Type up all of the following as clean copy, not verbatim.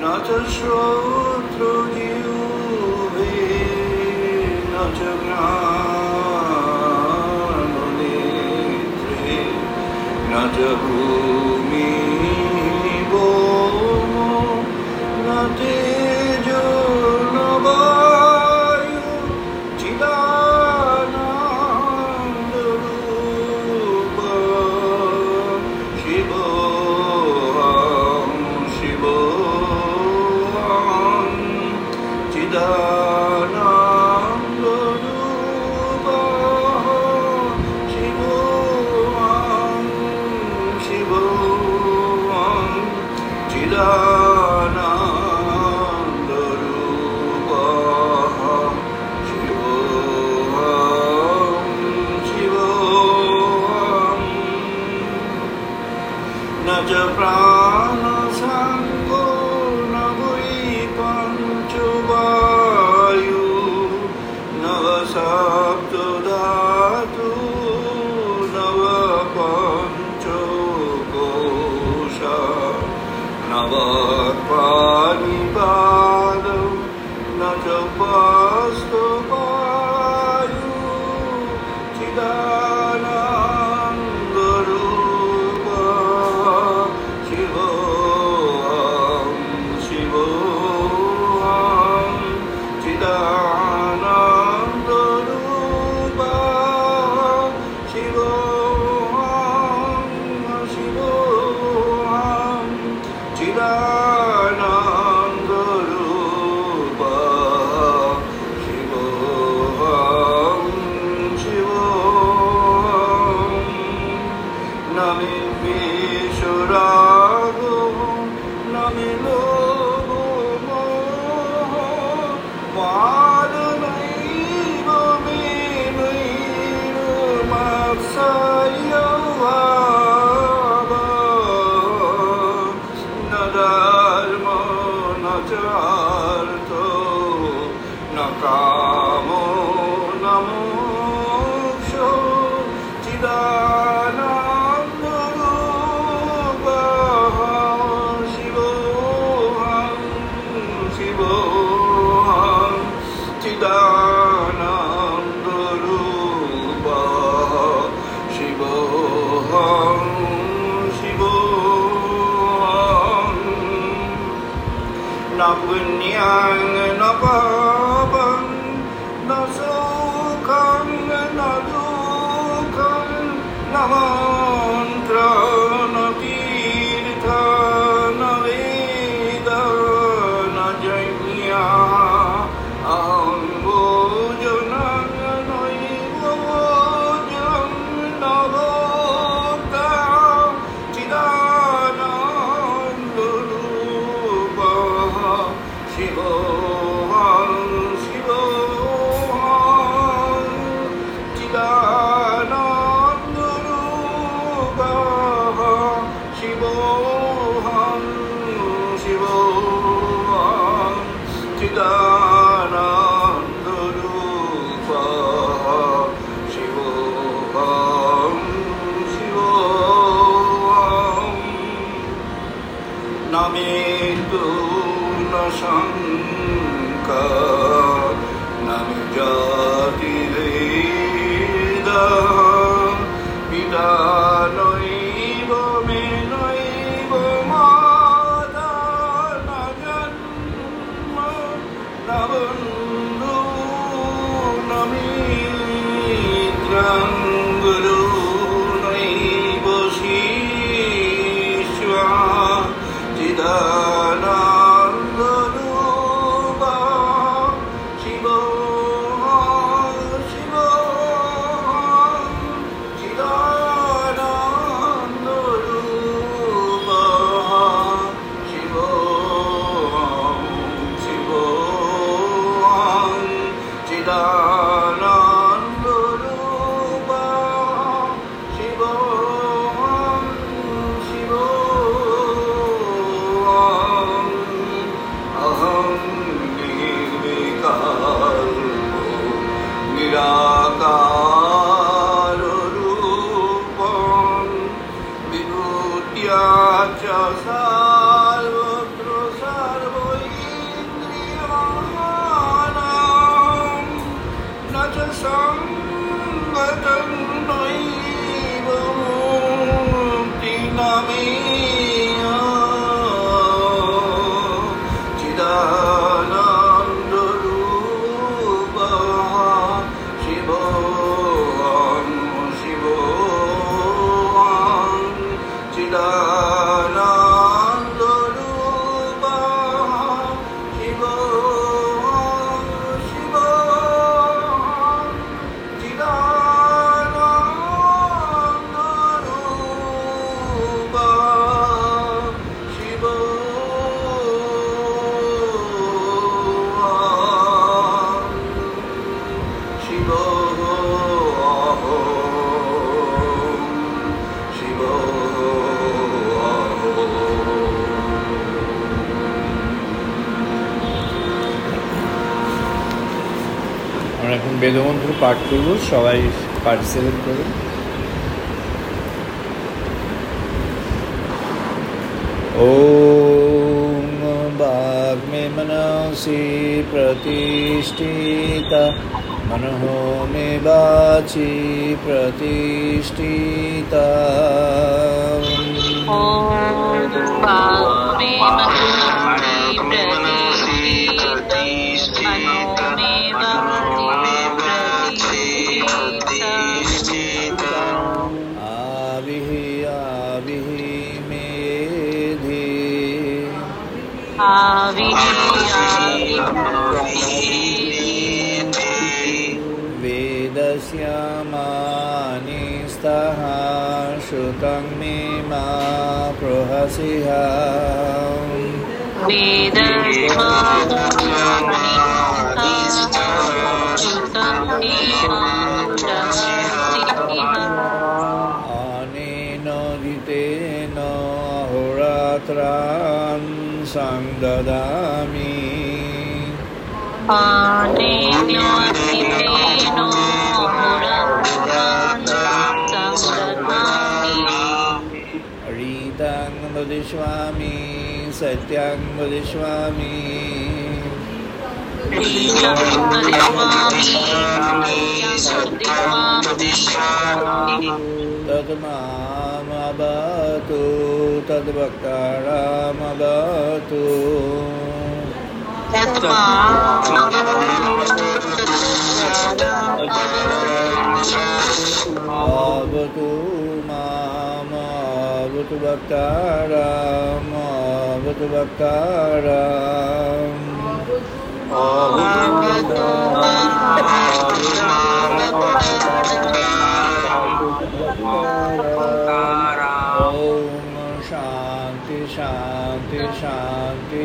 न च श्रोत्रजिह्वे न च घ्राणनेत्रे न च भूमिर्भुवो न तेजो न वायुः चिदानन्दरूपः शिवोऽहं शिवोऽहं चिदानन्दरूपः शिवोऽहं शिवोऽहं चिदानन्दरूपः शिवोऽहं शिवोऽहं न च प्राणसङ्गो न वै पञ्चवायुः न वा सप्तधातुः न वा पञ्चकोशः न वा पाणिपादौ न च बाष्पवायुः चिदानन्दरूपः शिवोऽहं शिवोऽहं चिदानन्दरूपः शिवोऽहं शिवोऽहं चिदानन्दरूपः शिवोऽहं शिवोऽहं न मे विषरागो न मे लोभो मोहः मादनैव मे नैरमात्सर्यभावः न धर्मो न च अर्थो न कामो न मोक्षो चिदानन्दरूपः शिवोऽहं शिवोऽहं चिदानन्दरूपः शिवोऽहं शिवोऽहं न पुण्यं न पापं न सुखं न दुःखं न मन्त्रं न तीर्थं न वेदः न यज्ञः अहं भोजनं नैव भोजं न भोक्ता चिदानन्दरूपः शिवोऽहं शिवोऽहं चिदानन्दरूपः शिवोऽहं शिवोऽहं चिदानन्दरूपः शिवोऽहं शिवोऽहं न मे तु न शङ्का न मे जातिभेदः पिता नैव मे नैव माता न जन्म न बन्धुः न मित्रं गुरुः नैव शिष्यः चिदानन्दरूपः शिवोऽहं शिवोऽहं चिदानन्दरूपः এখন বেদমন্ত্র পাঠ করব, সবাই পার্টিসিপেট করুন। ওম বাগ্মে মনসি প্রতিষ্ঠিতা मनः मे वाचि प्रतिष्ठिता। ॐ वाग्मे मनसि प्रतिष्ठिता मनो मे वाचि प्रतिष्ठिता। आविः मेधि आविः वेदस्यामानि स्तः श्रुतं मे मा प्रहसिः। अनेन ऋतेन अहोरात्रान् संददामि। रीतं वदिष्यामि सत्यं वदिष्यामि। तद्मामवतु तद्वक्तारमवतु। अवतु मामवतु वक्तारम् अवतु वक्तारम्। ओम शांति शांति शांति।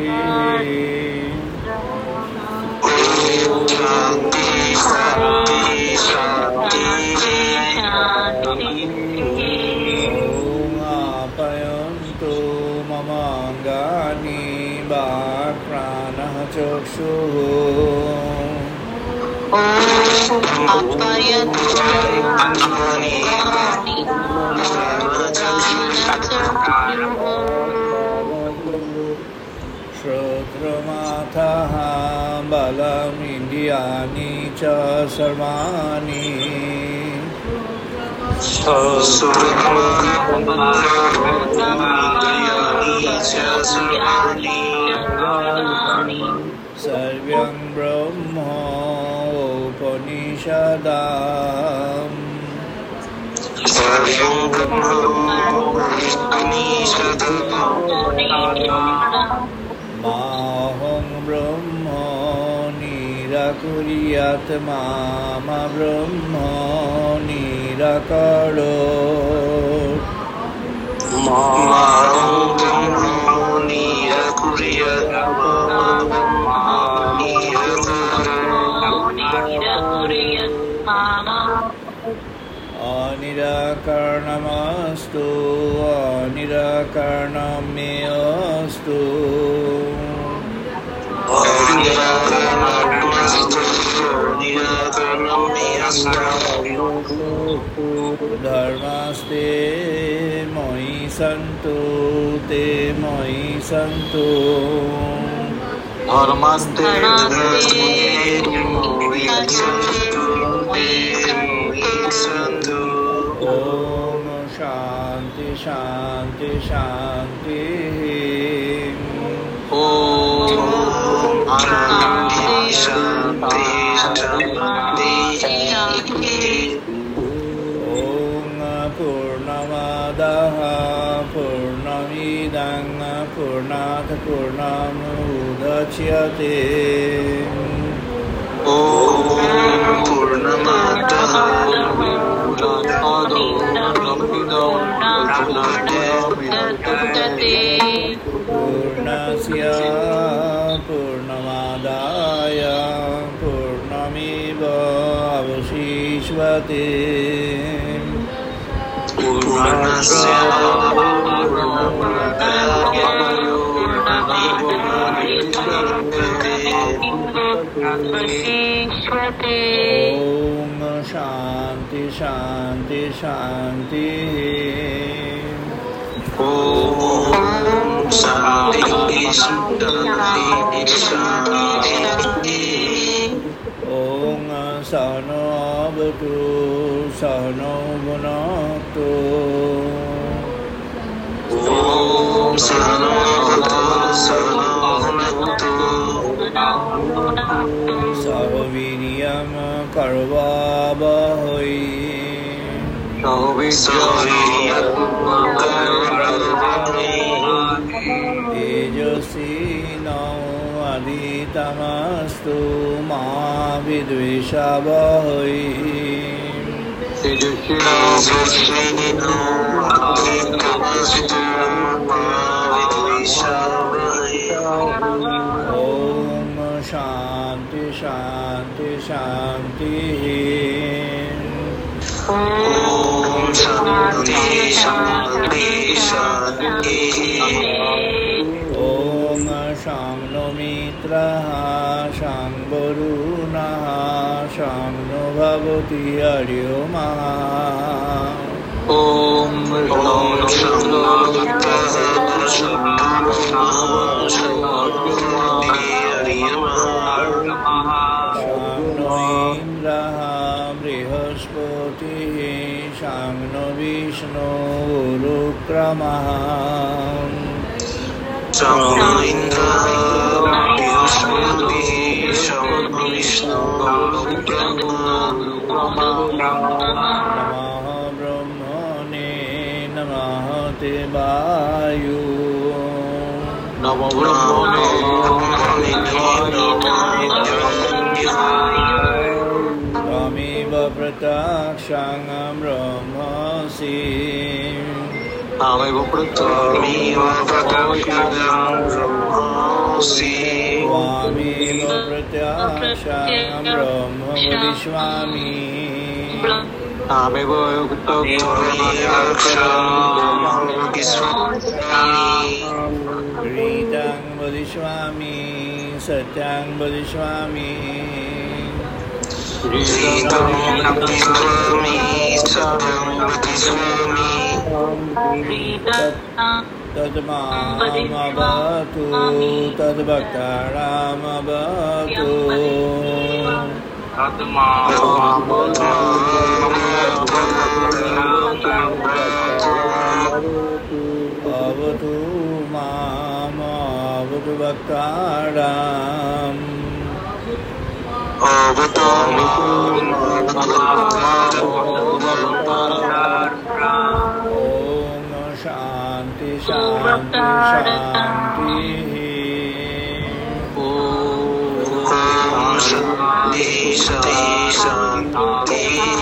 ओम आपयन्तु मम अङ्गानि वाक्प्राणः चक्षुः। श्रोत्रमाथः बलमिन्द्रियाणि च सर्वाणि। सर्वं ब्रह्म उपनिषदाम्। माहं ब्रह्म निराकुर्यात् मा ब्रह्म निराकरोत्। अनिराकरणमस्तु अनिराकरणं मे अस्तु। धर्मस्ते मयि सन्तु ते मयि सन्तु। धर्मस्ते ओम शांति शांति शांति। ओम शांति शांति शांति। ओम पूर्णमदः पूर्णमिदं पूर्णात् पूर्णमुदच्यते। ओम पूर्णमदः पूर्णस्य पूर्णमादाय पूर्णमेवावशिष्यते। पूर्णस्य पूर्णमादाय पूर्णमेवावशिष्यते। ओम शांति शांति शांति। ओम शांति शांति शांति। ओम सहनो भवतु सहनो भुनक्तु। ओम सहनो भवतु सहनो भुनक्तु। सह वीर्यं करवावहै। तेजस्विनावधीतमस्तु मा विद्विषावहै। ओम शांति शांति शांति। ओम शांति शांति शांति। ओम शं नो मित्रः शं वरुणः शं नो भवति हरिओमः। ओम शं नो मित्रः शं भवति हरिओमः। शं नो इन्द्रः बृहस्पतिः शं नो विष्णुरुक्रमः। शं नो इन्द्रः बृहस्पतिः शं नो विष्णुरुक्रमः। नमः ब्रह्मणे नमः ते वायु। नमो ब्रह्मणे त्वमेव प्रत्यक्षं ब्रह्मासि। त्वमेव प्रत्यक्षं ब्रह्मासि। त्वमेव प्रत्यक्षं ब्रह्म वदिष्यामि। त्वमेव प्रत्यक्षं ब्रह्म वदिष्यामि। ऋतं वदिष्यामि सत्यं वदिष्यामि। ऋतं वदिष्यामि सत्यं वदिष्यामि। तद्मामवतु तद्भक्तानामवतु। अवतु माम् अवतु भक्तानाम्। अवतु माम् अवतु भक्तानाम्। ओम शांति शांति शांति। ओम शांति शांति शांति।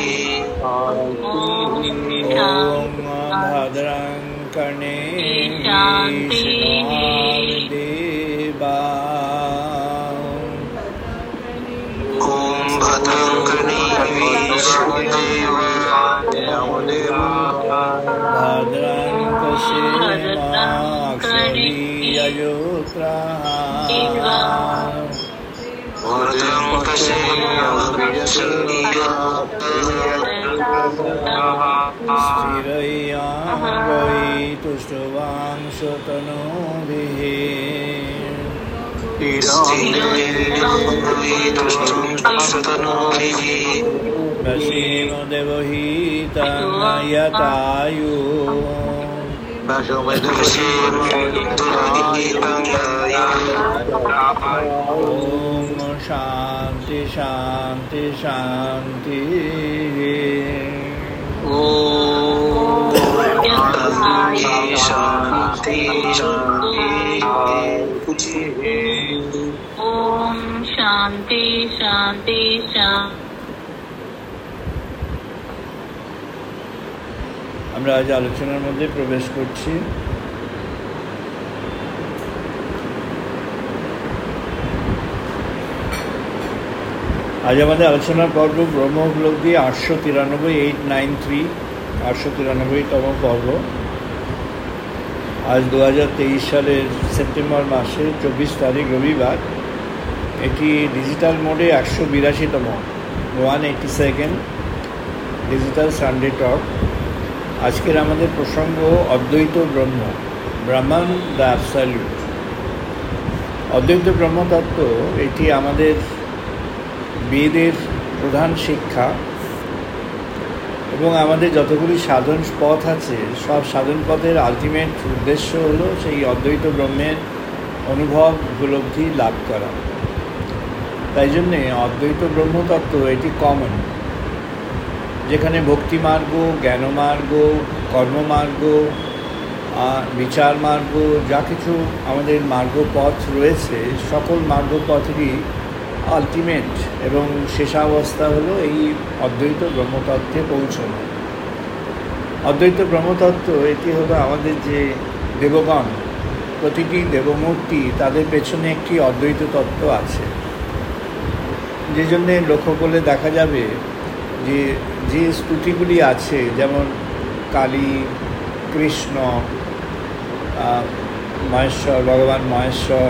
ओम भद्रं कर्णेभिः शृणुयाम देवा। ओम भद्रं कर्णेभिः शृणुयाम देवा। भद्रं पश्येमाक्षभिर्यजत्राः। भद्रं स्थिरैयाङ्गैस्तुष्टुवांशतनूभिः। वसेम देवहितं यतायु। ओम शांति शांति शांति। ओम शांति शांति शांति शांति। আমরা আজ আলোচনার মধ্যে প্রবেশ করছি। আজ আমাদের আলোচনার পর্ব ব্রহ্ম উপলব্ধি 893 893তম পর্ব। আজ 2023 সালের সেপ্টেম্বর মাসের 24 তারিখ রবিবার। এটি ডিজিটাল মোডে 182তম 182nd ডিজিটাল সানডে টক। আজকের আমাদের প্রসঙ্গ অদ্বৈত ব্রহ্ম, ব্রাহ্মণ দ্য অ্যাবসলিউট। অদ্বৈত ব্রহ্মতত্ত্ব এটি আমাদের বেদের প্রধান শিক্ষা এবং আমাদের যতগুলি সাধন পথ আছে সব সাধন পথের আলটিমেট উদ্দেশ্য হলো সেই অদ্বৈত ব্রহ্মের অনুভব উপলব্ধি লাভ করা। তাই জন্যে অদ্বৈত ব্রহ্মতত্ত্ব এটি কমন, যেখানে ভক্তিমার্গ, জ্ঞানমার্গ, কর্মমার্গ, বিচার মার্গ, যা কিছু আমাদের মার্গপথ রয়েছে সকল মার্গপথেরই আলটিমেট এবং শেষাবস্থা হলো এই অদ্বৈত ব্রহ্মতত্ত্বে পৌঁছানো। অদ্বৈত ব্রহ্মতত্ত্ব এটি হলো আমাদের যে দেবগণ, প্রতিটি দেবমূর্তি তাদের পেছনে একটি অদ্বৈত তত্ত্ব আছে, যে জন্যে লক্ষ্য করলে দেখা যাবে যে যে স্তুতিগুলি আছে, যেমন কালী, কৃষ্ণ, মহেশ্বর, ভগবান মহেশ্বর,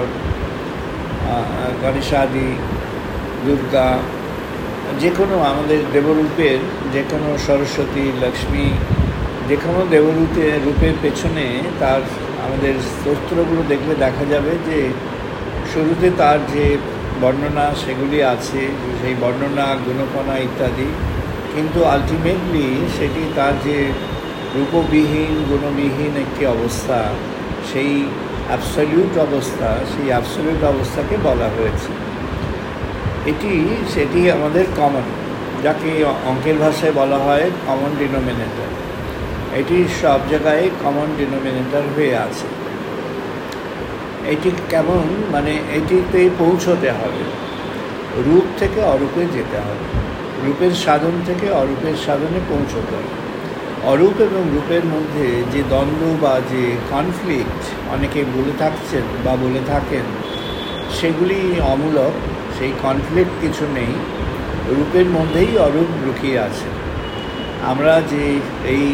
গণেশাদি, দুর্গা, যে কোনো আমাদের দেবরূপের, যে কোনো সরস্বতী, লক্ষ্মী, যে কোনো রূপের পেছনে তার আমাদের স্তোত্রগুলো দেখলে দেখা যাবে যে শুরুতে তার যে বর্ণনা সেগুলি আছে, সেই বর্ণনা, গুণপনা ইত্যাদি, কিন্তু আলটিমেটলি সেটি তার যে রূপবিহীন, গুণবিহীন একটি অবস্থা, সেই অ্যাবসলিউট অবস্থা, সেই অ্যাবসলিউট অবস্থাকে বলা হয়েছে। সেটি আমাদের কমন, যাকে অঙ্কের ভাষায় বলা হয় কমন ডিনোমিনেটর। এটি সব জায়গায় কমন ডিনোমিনেটর হয়ে আছে। এটি কেমন, মানে এটিতে পৌঁছতে হবে, রূপ থেকে অরূপে যেতে হবে, রূপের সাধন থেকে অরূপের সাধনে পৌঁছতে হবে। অরূপ এবং রূপের মধ্যে যে দ্বন্দ্ব বা যে কনফ্লিক্ট অনেকে বলে থাকছেন বা বলে থাকেন, সেগুলি অমূলক। সেই কনফ্লিক্ট কিছু নেই, রূপের মধ্যেই অরূপ লুকিয়ে আছে। আমরা যে এই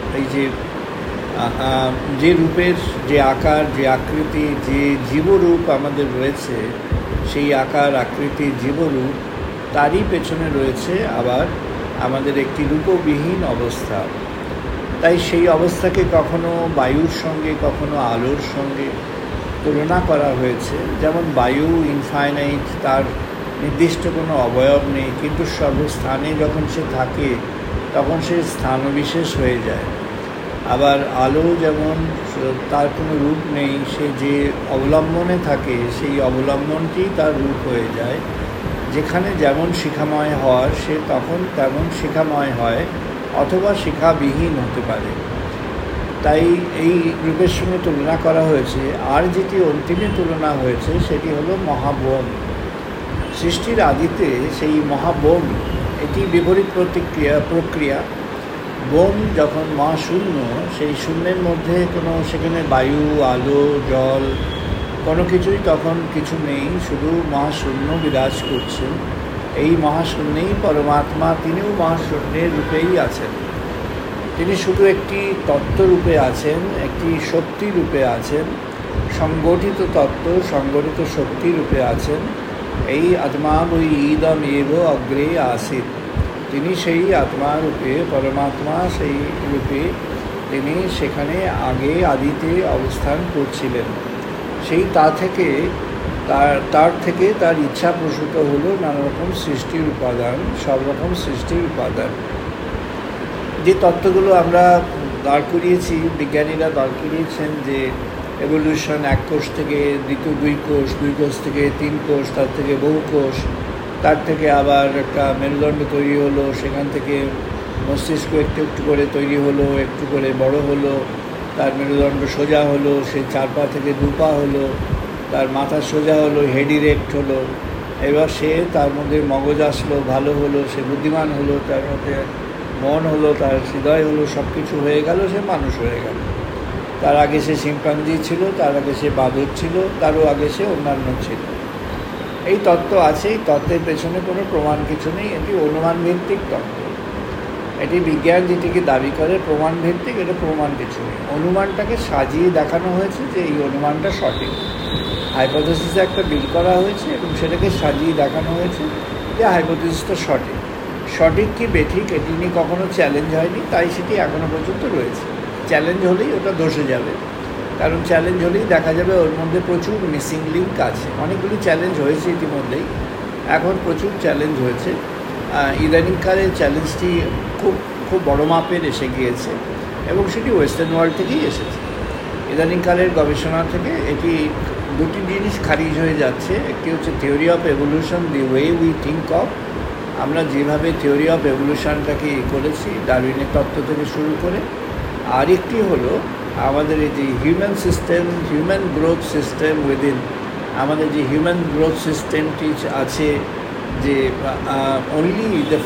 যে রূপের যে আকার, যে আকৃতি, যে জীবরূপ আমাদের রয়েছে, সেই আকার, আকৃতি, জীবরূপ, তারই পেছনে রয়েছে আবার আমাদের একটি রূপবিহীন অবস্থা। তাই সেই অবস্থাকে কখনো বায়ুর সঙ্গে, কখনো আলোর সঙ্গে তুলনা করা হয়েছে। যেমন বায়ু ইনফাইনাইট, তার নির্দিষ্ট কোনো অবয়ব নেই, কিন্তু সর্বস্থানে যখন সে থাকে তখন সে স্থানবিশেষ হয়ে যায়। আবার আলো যেমন তার কোনো রূপ নেই, সে যে অবলম্বনে থাকে সেই অবলম্বনটি তার রূপ হয়ে যায়। যেখানে যেমন শিখাময় হওয়ার, সে তখন তেমন শিখাময় হয়, অথবা শিখাবিহীন হতে পারে। তাই এই রূপের সঙ্গে তুলনা করা হয়েছে। আর যেটি অন্তিমে তুলনা হয়েছে সেটি হলো মহাবোম। সৃষ্টির আদিতে সেই মহাবোম, এটি বিপরীত প্রক্রিয়া। বোম যখন মহাশূন্য, সেই শূন্যের মধ্যে সেখানে বায়ু, আলো, জল, কোনো কিছুই তখন কিছু নেই, শুধু মহাশূন্য বিরাজ করছেন। এই মহাশূন্যেই পরমাত্মা, তিনিও মহাশূন্যের রূপেই আছেন। তিনি শুধু একটি তত্ত্বরূপে আছেন, একটি শক্তি রূপে আছেন, সংগঠিত তত্ত্ব, সংগঠিত শক্তি রূপে আছেন। এই আত্মা বই ইদম এব অগ্রে আসিত, তিনি সেই আত্মা রূপে, পরমাত্মা সেই রূপে তিনি সেখানে আগে আদিতে অবস্থান করছিলেন। সেই তার থেকে তার ইচ্ছা প্রসূত হলো নানা রকম সৃষ্টির উপাদান, সব রকম সৃষ্টির উপাদান। যে তত্ত্বগুলো আমরা দাঁড় করিয়েছি, বিজ্ঞানীরা দাঁড় করিয়েছেন যে এভলিউশন, এক কোষ থেকে দুই কোষ, দুই কোষ থেকে 3 কোষ, তার থেকে বহু কোষ, তার থেকে আবার একটা মেরুদণ্ড তৈরি হলো, সেখান থেকে মস্তিষ্ক একটু একটু করে তৈরি হলো, একটু করে বড় হলো, তার মেরুদণ্ড সোজা হলো, সে 4 পা থেকে 2 পা হলো, তার মাথা সোজা হলো, হেড ইরেক্ট হলো। এবার সে তার মধ্যে মগজ আসলো, ভালো হলো, সে বুদ্ধিমান হলো, তার মধ্যে মন হলো, তার হৃদয় হলো, সব কিছু হয়ে গেল, সে মানুষ হয়ে গেল। তার আগে সে শিম্পাঞ্জি ছিল, তার আগে সে বাদর ছিল, তারও আগে সে অন্যান্য ছিল। এই তত্ত্ব আছে। এই তত্ত্বের পেছনে কোনো প্রমাণ কিছু নেই, এটি অনুমান ভিত্তিক তত্ত্ব। এটি বিজ্ঞান যেটিকে দাবি করে প্রমাণ ভিত্তিক, এটা প্রমাণ কিছু নেই। অনুমানটাকে সাজিয়ে দেখানো হয়েছে যে এই অনুমানটা সঠিক। হাইপোথেসিসে একটা বিল করা হয়েছে এবং সেটাকে সাজিয়ে দেখানো হয়েছে যে হাইপোথেসিসটা সঠিক। সঠিক কি বেঠিক এটি নিয়ে কখনো চ্যালেঞ্জ হয়নি, তাই সেটি এখনও পর্যন্ত রয়েছে। চ্যালেঞ্জ হলেই ওটা দোষে যাবে, কারণ চ্যালেঞ্জ হলেই দেখা যাবে ওর মধ্যে প্রচুর মিসিং লিঙ্ক আছে। অনেকগুলি চ্যালেঞ্জ হয়েছে ইতিমধ্যেই, এখন প্রচুর চ্যালেঞ্জ হয়েছে। ইদানিংকালের চ্যালেঞ্জটি খুব বড় মাপের এসে গিয়েছে এবং সেটি ওয়েস্টার্ন ওয়ার্ল্ড থেকেই এসেছে। ইদানিংকালের গবেষণা থেকে এটি দুটি জিনিস খারিজ হয়ে যাচ্ছে। একটি হচ্ছে theory of evolution, the way we think of, আমরা যেভাবে থিওরি অফ এভলিউশনটাকে করেছি ডারউইনের তত্ত্ব থেকে শুরু করে। আর একটি হলো আমাদের এই যে human system, human growth system within, আমাদের যে হিউম্যান গ্রোথ সিস্টেমটি আছে, যে only the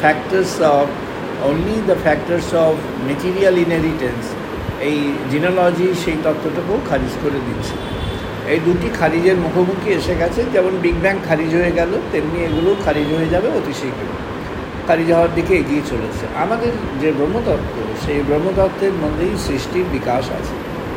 factors of material inheritance, এই জিনোলজি সেই তত্ত্বটাকেও খারিজ করে দিচ্ছে। এই দুটি খারিজের মুখোমুখি এসে গেছে। যেমন বিগ ব্যাং খারিজ হয়ে গেল, তেমনি এগুলো খারিজ হয়ে যাবে অতি শীঘ্র, খারিজ হওয়ার দিকে এগিয়ে চলেছে। আমাদের যে ব্রহ্মতত্ত্ব, সেই ব্রহ্মতত্ত্বের মধ্যেই সৃষ্টির বিকাশ আছে।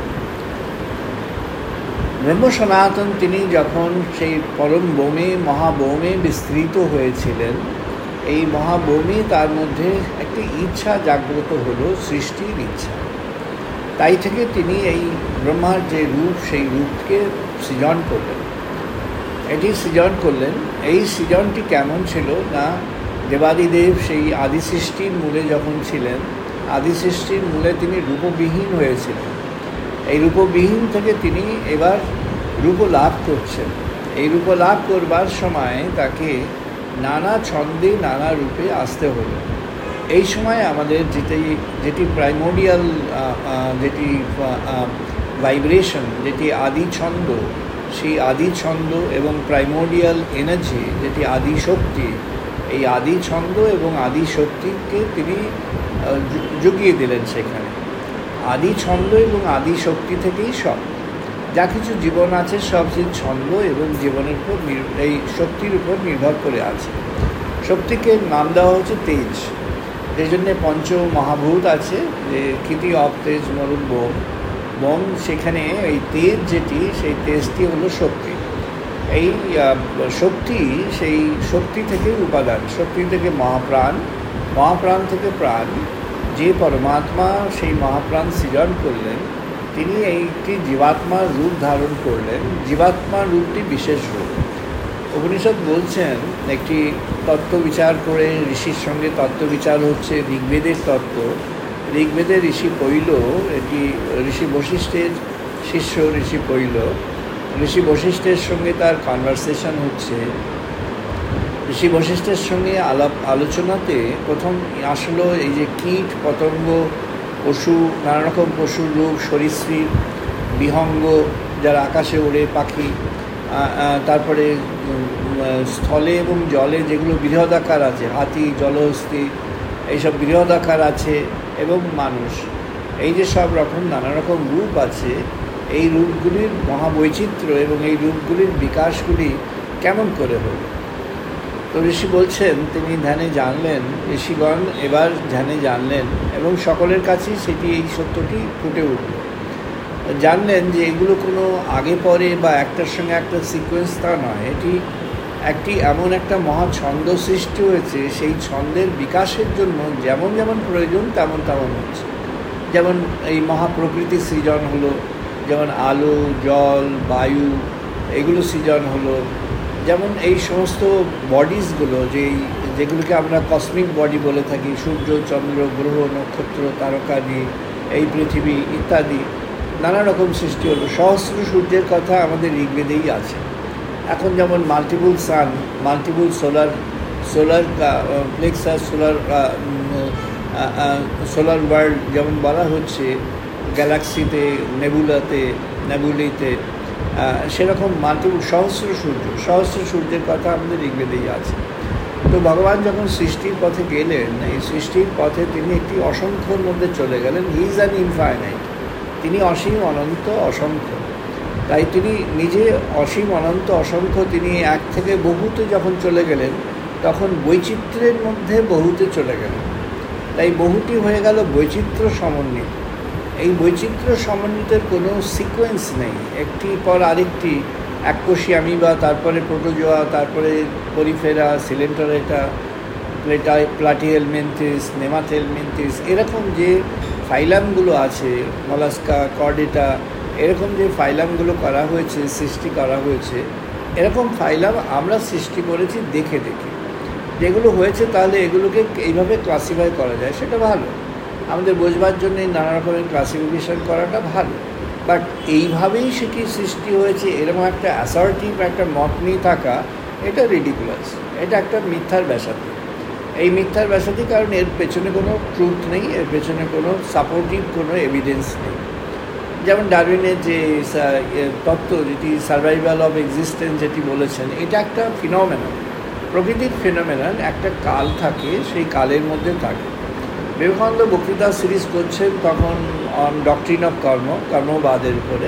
ব্রহ্ম সনাতন তিনি যখন সেই পরম বোমে, মহাবোমে বিস্তৃত হয়েছিলেন, এই মহাবোমে তার মধ্যে একটি ইচ্ছা জাগ্রত হলো, সৃষ্টির ইচ্ছা। তাই থেকে তিনি এই ব্রহ্মার যে রূপ, সেই রূপকে সৃজন করলেন। এটি সৃজন করলেন। এই সৃজনটি কেমন ছিল না, দেবাদিদেব সেই আদি সৃষ্টির মূলে যখন ছিলেন, আদি সৃষ্টির মূলে তিনি রূপবিহীন হয়েছিলেন। এই রূপবিহীন থেকে তিনি এবার রূপ লাভ করছেন। এই রূপ লাভ করবার সময় তাকে নানা ছন্দে, নানা রূপে আসতে হলো। এই সময় আমাদের যেটি প্রাইমোডিয়াল, যেটি ভাইব্রেশন, যেটি আদি ছন্দ, সেই আদি ছন্দ এবং প্রাইমোডিয়াল এনার্জি, যেটি আদি শক্তি, এই আদি ছন্দ এবং আদি শক্তিকে তিনি জুগিয়ে দিলেন সেখানে। আদি ছন্দ এবং আদি শক্তি থেকেই সব যা কিছু জীবন আছে, সব সেই ছন্দ এবং জীবনের উপর, এই শক্তির উপর নির্ভর করে আছে। শক্তিকে নাম দেওয়া হচ্ছে তেজ, এই জন্যে পঞ্চ মহাভূত আছে, যে ক্ষিতি, অপ, তেজ, মরুণ, বোম। বোম সেখানে এই তেজ যেটি, সেই তেজটি হলো শক্তি। এই শক্তি, সেই শক্তি থেকে উপাদান, শক্তি থেকে মহাপ্রাণ, মহাপ্রাণ থেকে প্রাণ। যে পরমাত্মা সেই মহাপ্রাণ সৃজন করলেন, তিনি এইটি জীবাত্মার রূপ ধারণ করলেন। জীবাত্মার রূপটি বিশেষ রূপ। উপনিষদ বলছেন, একটি তত্ত্ব বিচার করে ঋষির সঙ্গে তত্ত্ব বিচার হচ্ছে, ঋগ্বেদের তত্ত্ব। ঋগ্বেদের ঋষি পৈল, এটি ঋষি বশিষ্ঠের শিষ্য ঋষি পৈল। ঋষি বশিষ্ঠের সঙ্গে তার কনভারসেশন হচ্ছে। ঋষি বশিষ্ঠের সঙ্গে আলোচনাতে প্রথম আসলো এই যে কীট, পতঙ্গ, পশু, নানা রকম পশুর রূপ, সরীসৃপ, বিহঙ্গ, যারা আকাশে ওড়ে, পাখি, তারপরে স্থলে এবং জলে যেগুলো বৃহদাকার আছে, হাতি, জলহস্তী, এইসব বৃহদাকার আছে, এবং মানুষ। এই যে সব রকম নানা রকম রূপ আছে, এই রূপগুলির মহাবৈচিত্র্য এবং এই রূপগুলির বিকাশগুলি কেমন করে হলো। তো ঋষি বলছেন, তিনি ধ্যানে জানলেন, ঋষিগণ এবার ধ্যানে জানলেন এবং সকলের কাছেই সেটি, এই সত্যটি ফুটে উঠল। জানলেন যে এগুলো কোনো আগে পরে বা একটার সঙ্গে একটা সিকোয়েন্স তা নয়, এটি একটি এমন একটা মহা ছন্দ সৃষ্টি হয়েছে। সেই ছন্দের বিকাশের জন্য যেমন যেমন প্রয়োজন তেমন তেমন হচ্ছে। যেমন এই মহাপ্রকৃতি সৃজন হলো, যেমন আলো, জল, বায়ু, এগুলো সৃজন হলো। যেমন এই সমস্ত বডিজগুলো, যেগুলোকে আমরা কসমিক বডি বলে থাকি, সূর্য, চন্দ্র, গ্রহ, নক্ষত্র, তারকাদি, এই পৃথিবী ইত্যাদি, নানা রকম সৃষ্টি হলো। সহস্র সূর্যের কথা আমাদের ঋগ্বেদেই আছে। এখন যেমন multiple sun, multiple solar plexus, solar world যেমন বলা হচ্ছে, গ্যালাক্সিতে, নেবুলিতে, সেরকম মাল্টিপল সহস্র সূর্যের কথা আমাদের ঋগ্বেদেই আছে। তো ভগবান যখন সৃষ্টির পথে গেলেন, এই সৃষ্টির পথে তিনি একটি অসংখ্যর মধ্যে চলে গেলেন। হি ইজ অ্যান ইনফাইনাইট, তিনি অসীম, অনন্ত, অসংখ্য। তাই তিনি নিজে অসীম, অনন্ত, অসংখ্য, তিনি এক থেকে বহুতে যখন চলে গেলেন, তখন বৈচিত্র্যের মধ্যে বহুতে চলে গেলেন। তাই বহুটি হয়ে গেল বৈচিত্র্য সমন্বিত। এই বৈচিত্র্য সমন্বিতের কোনো সিকোয়েন্স নেই, একটি পর আরেকটি, এককোষী অ্যামিবা, তারপরে প্রোটোজোয়া, তারপরে পরিফেরা, সিলেন্টারেটা, প্লাটিহেলমিনথিস, নেমাথেলমিনথিস, এরকম যে ফাইলামগুলো আছে, মলাস্কা, কর্ডেটা, এরকম যে ফাইলামগুলো করা হয়েছে, সৃষ্টি করা হয়েছে, এরকম ফাইলাম আমরা সৃষ্টি করেছি দেখে দেখে। যেগুলো হয়েছে তাহলে এগুলোকে এইভাবে ক্লাসিফাই করা যায়, সেটা ভালো, আমাদের বোঝবার জন্য নানা রকমের ক্লাসিফিকেশন করাটা ভালো। বাট এইভাবেই সেটি সৃষ্টি হয়েছে এরকম একটা অ্যাসার্টিভ একটা মত নিয়ে থাকা, এটা রিডিকুলাস, এটা একটা মিথ্যার ব্যাসাতি। এই মিথ্যার ব্যাসাতি কারণ এর পেছনে কোনো ট্রুথ নেই, এর পেছনে কোনো সাপোর্টিভ কোনো এভিডেন্স নেই। যেমন ডারউইনের যে তত্ত্ব, যেটি সার্ভাইভাল অফ এক্সিস্টেন্স যেটি বলেছেন, এটা একটা ফিনোমেনন, প্রকৃতির ফিনোমেনন, একটা কাল থাকে, সেই কালের মধ্যে থাকে। বিবেকানন্দ বক্তৃতা সিরিজ করছেন তখন অন ডক্ট্রিন অফ কর্মবাদের উপরে।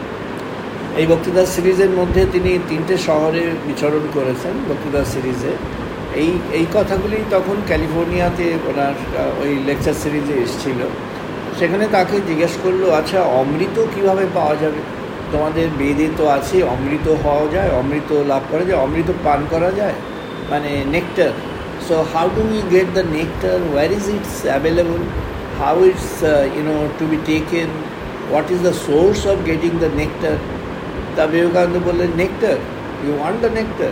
এই বক্তৃতা সিরিজের মধ্যে তিনি 3টে শহরে বিচরণ করেছেন বক্তৃতা সিরিজে। এই কথাগুলি তখন ক্যালিফোর্নিয়াতে ওনার ওই লেকচার সিরিজে এসেছিল। সেখানে তাকে জিজ্ঞেস করলো, আচ্ছা অমৃত কিভাবে পাওয়া যাবে? তোমাদের বেদে তো আছে অমৃত হওয়া যায়, অমৃত লাভ করা যায়, অমৃত পান করা যায়, মানে nectar. So how do we get the nectar? Where is it available? How it's to be taken? What is the source of getting the nectar? তা বিবেকানন্দ বললেন, nectar, you want the nectar?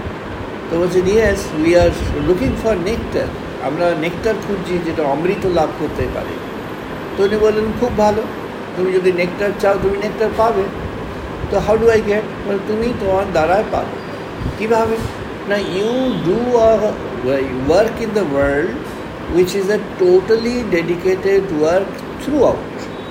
তো বলছেন, yes, we are looking for nectar. আমরা nectar খুঁজছি যেটা অমৃত লাভ করতে পারে। তো উনি বললেন, খুব ভালো, তুমি যদি নেক্টার চাও তুমি নেক্টার পাবে। তো হাউ ডু আই গেট? তুমি তোমার দ্বারায় পাবে। কীভাবে? না, you do a work in the world which is a totally dedicated work throughout.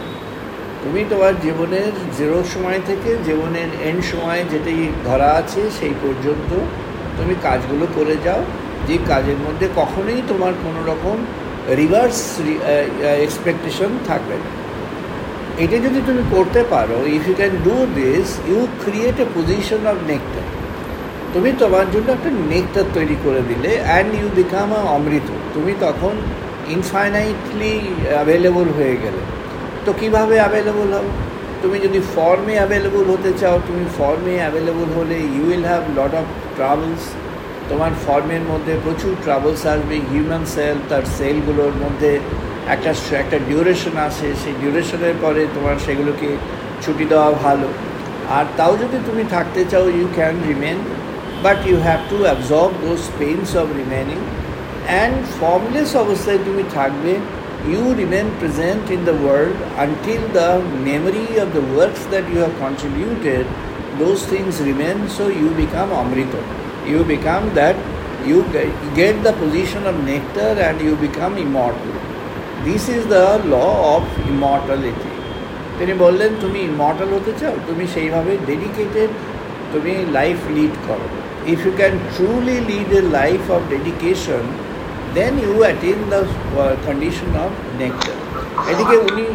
তুমি তোমার জীবনের জিরো সময় থেকে জীবনের এন্ড সময় যেটি ধরা আছে সেই পর্যন্ত তুমি কাজগুলো করে যাও, যে কাজের মধ্যে কখনোই তোমার কোনো রকম রিভার্স এক্সপেকটেশন থাকবে না। এটা যদি তুমি করতে পারো, if you can do this, you create a position of nectar. তুমি তোমার জন্য একটা নেক্টার তৈরি করে দিলে, অ্যান্ড ইউ বিকাম আ অমৃত। তুমি তখন ইনফাইনাইটলি অ্যাভেলেবল হয়ে গেলে। তো কীভাবে অ্যাভেলেবল হবে? তুমি যদি ফর্মে অ্যাভেলেবল হতে চাও, তুমি ফর্মে অ্যাভেলেবল হলে you will have lot of travels. তোমার ফর্মের মধ্যে প্রচুর ট্রাভেলস আসবে। হিউম্যান সেল, তার সেলগুলোর মধ্যে একটা ডিউরেশন আছে, সেই ডিউরেশনের পরে তোমার সেগুলোকে ছুটি দেওয়া ভালো। আর তাও যদি তুমি থাকতে চাও, you can remain, but you have to absorb those pains of remaining. And formless অবস্থায় তুমি থাকবে, you remain present in the world until the memory of the works that you have contributed, those things remain, so you become amrita. You become that, you get the position of nectar and you become immortal. This is the law of immortality. তিনি বললেন, তুমি immortal হতে চাও, তুমি সেইভাবে dedicated তুমি life lead করো। If you can truly lead a life of dedication, then you attain the condition of nectar. এটিকে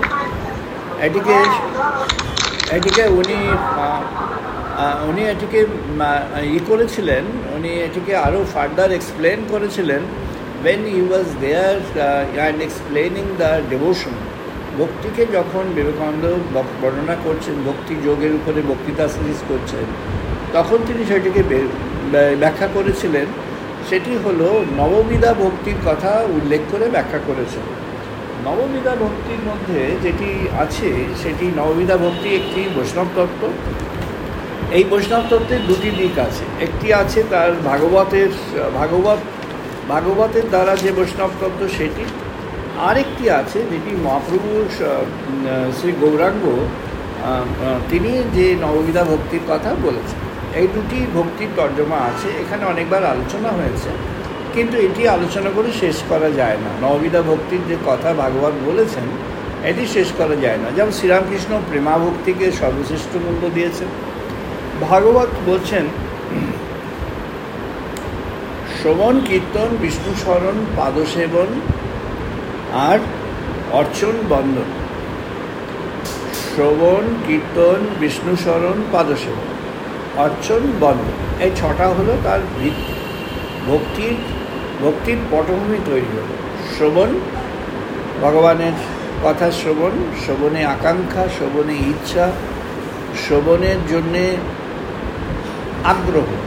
উনি এটিকে করেছিলেন, উনি এটিকে আরও ফার্দার এক্সপ্লেন করেছিলেন when he was there and explaining the devotion. ভক্তিকে যখন বিবেকানন্দ বর্ণনা করছেন, ভক্তি যোগের উপরে বক্তৃতা সিরিজ করছেন, তখন তিনি সেটিকে ব্যাখ্যা করেছিলেন। সেটি হলো নববিধা ভক্তির কথা উল্লেখ করে ব্যাখ্যা করেছেন। নববিধা ভক্তির মধ্যে যেটি আছে, সেটি নববিধা ভক্তি একটি বৈষ্ণব তত্ত্ব। এই বৈষ্ণব তত্ত্বের দুটি দিক আছে। একটি আছে তার ভাগবতের দ্বারা যে বৈষ্ণব তত্ত্ব সেটি, আরেকটি আছে যেটি মহাপ্রভু শ্রী গৌরাঙ্গ তিনি যে নববিধা ভক্তির কথা বলেছেন। এই দুটি ভক্তির তর্জমা আছে, এখানে অনেকবার আলোচনা হয়েছে, কিন্তু এটি আলোচনা করে শেষ করা যায় না। নববিধা ভক্তির যে কথা ভাগবত বলেছেন, এটি শেষ করা যায় না। যেমন শ্রীরামকৃষ্ণ প্রেমা ভক্তিকে সর্বশ্রেষ্ঠ মূল্য দিয়েছেন। ভাগবত বলছেন, শ্রবণ কীর্তন বিষ্ণু স্মরণ পাদসেবন আর অর্চন বন্দন। শ্রবণ কীর্তন বিষ্ণু স্মরণ পাদসেবন অর্চন বন্দন, এই ছটা হলো তার ভিত্তি। ভক্তির পটভূমি তৈরি হলো শ্রবণ ভগবানের কথা শ্রবণ, শ্রবণে আকাঙ্ক্ষা, শ্রবণে ইচ্ছা, শ্রবণের জন্যে আগ্রহ।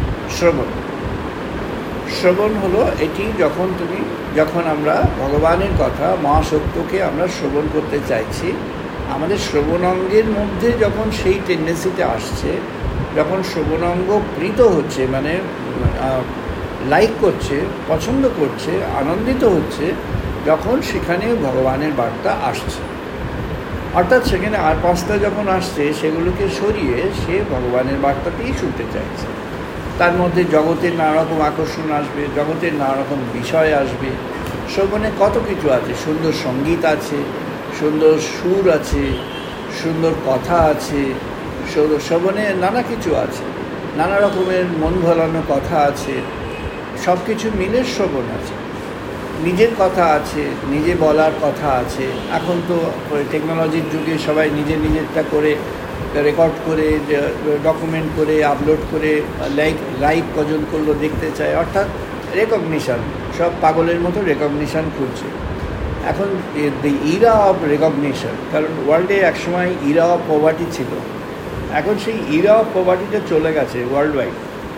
শ্রবণ হলো এটি, যখন আমরা ভগবানের কথা, মহাসত্যকে আমরা শ্রবণ করতে চাইছি, আমাদের শ্রবণাঙ্গের মধ্যে যখন সেই টেন্ডেন্সিটা আসছে, যখন শ্রবণাঙ্গ প্রীত হচ্ছে, মানে লাইক করছে, পছন্দ করছে, আনন্দিত হচ্ছে, যখন সেখানে ভগবানের বার্তা আসছে, অর্থাৎ সেখানে আর পাঁচটা যখন আসছে সেগুলোকে সরিয়ে সে ভগবানের বার্তাতেই শুনতে চাইছে। তার মধ্যে জগতের নানা রকম আকর্ষণ আসবে, জগতের নানা রকম বিষয় আসবে, শ্রবণে কত কিছু আছে, সুন্দর সঙ্গীত আছে, সুন্দর সুর আছে, সুন্দর কথা আছে, শ্রবণে নানা কিছু আছে, নানা রকমের মন ভোলানো কথা আছে, সব কিছু মিলে শ্রবণ আছে। নিজের কথা আছে, নিজে বলার কথা আছে। এখন তো টেকনোলজির যুগে সবাই নিজেরটা করে রেকর্ড করে, ডকুমেন্ট করে, আপলোড করে, লাইক কজন করলো দেখতে চায়, অর্থাৎ রেকগনিশান, সব পাগলের মতো রেকগনিশান খুঁজছে এখন। দি ইরা অফ রেকগনিশান, কারণ ওয়ার্ল্ডে একসময় ইরা অফ পভার্টি ছিল, এখন সেই ইরা অফ পভার্টিটা চলে গেছে ওয়ার্ল্ড ওয়াইড।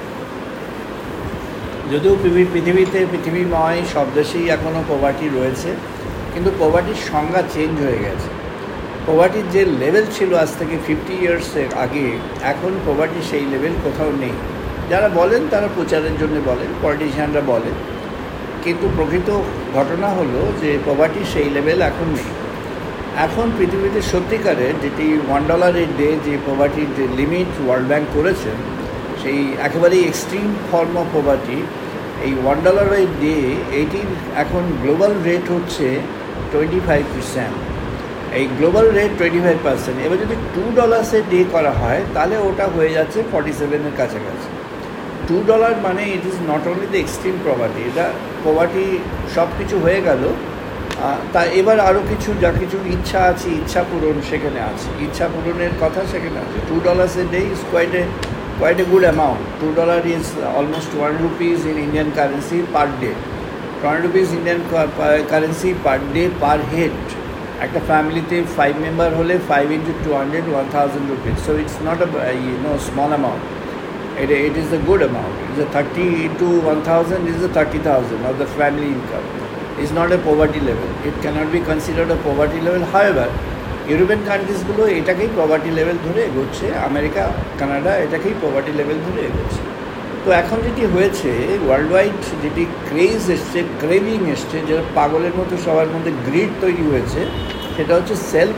যদিও পৃথিবীময় সব দেশেই এখনও পভার্টি রয়েছে, কিন্তু পভার্টির সংজ্ঞা চেঞ্জ হয়ে গেছে। পভার্টির যে লেভেল ছিল আজ থেকে 50 ইয়ার্সের আগে, এখন পভার্টি সেই লেভেল কোথাও নেই। যারা বলেন তারা প্রচারের জন্য বলেন, পলিটিশিয়ানরা বলেন, কিন্তু প্রকৃত ঘটনা হলো যে পভার্টি সেই লেভেল এখন নেই। এখন পৃথিবীতে সত্যিকারের যেটি $1 ডে যে পভার্টির যে লিমিট ওয়ার্ল্ড ব্যাংক করেছেন, সেই একেবারেই এক্সট্রিম ফর্ম অফ পভার্টি, এই $1 ডে এইটির এখন গ্লোবাল রেট হচ্ছে 25%। এই গ্লোবাল রেট 25%। এবার যদি $2 ডে করা হয় তাহলে ওটা হয়ে যাচ্ছে 47-এর কাছাকাছি। $2 মানে it is not only the extreme poverty, এটা পভার্টি সব কিছু হয়ে গেল। তা এবার আরও কিছু যা কিছু ইচ্ছা আছে, ইচ্ছা পূরণ সেখানে আছে, ইচ্ছা পূরণের কথা সেখানে আছে। $2 day is quite a good amount. $2 is almost 1 rupees in Indian currency per day. 1 rupees Indian currency per day per head. একটা ফ্যামিলিতে 5 মেম্বার হলে 5 into 200, 1000 rupees. So it's not a small amount. It is a good amount. It is a 30 into 1000 is a 30,000 of the family income. It's not a poverty level. It cannot be considered a poverty level. However, European কান্ট্রিজগুলো এটাকেই poverty level ধরে এগোচ্ছে, America, Canada এটাকেই poverty level ধরে এগোচ্ছে। তো এখন যেটি হয়েছে, ওয়ার্ল্ড ওয়াইড যেটি ক্রেজ এসছে, ক্রেভিং এসছে, যেটা পাগলের মতো সবার মধ্যে গ্রিড তৈরি হয়েছে, সেটা হচ্ছে সেলফ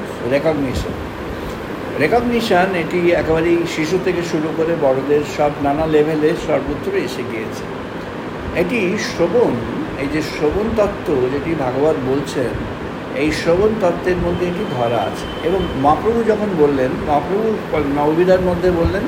রেকগনিশন। এটি একেবারেই শিশু থেকে শুরু করে বড়দের সব নানা লেভেলে সর্বত্র এসে গিয়েছে। এটি শ্রবণ, এই যে শ্রবণ তত্ত্ব যেটি ভাগবত বলছেন, এই শ্রবণ তত্ত্বের মধ্যে এটি ধরা আছে। এবং মহাপ্রভু যখন বললেন, মহাপ্রভু নববিধার মধ্যে বললেন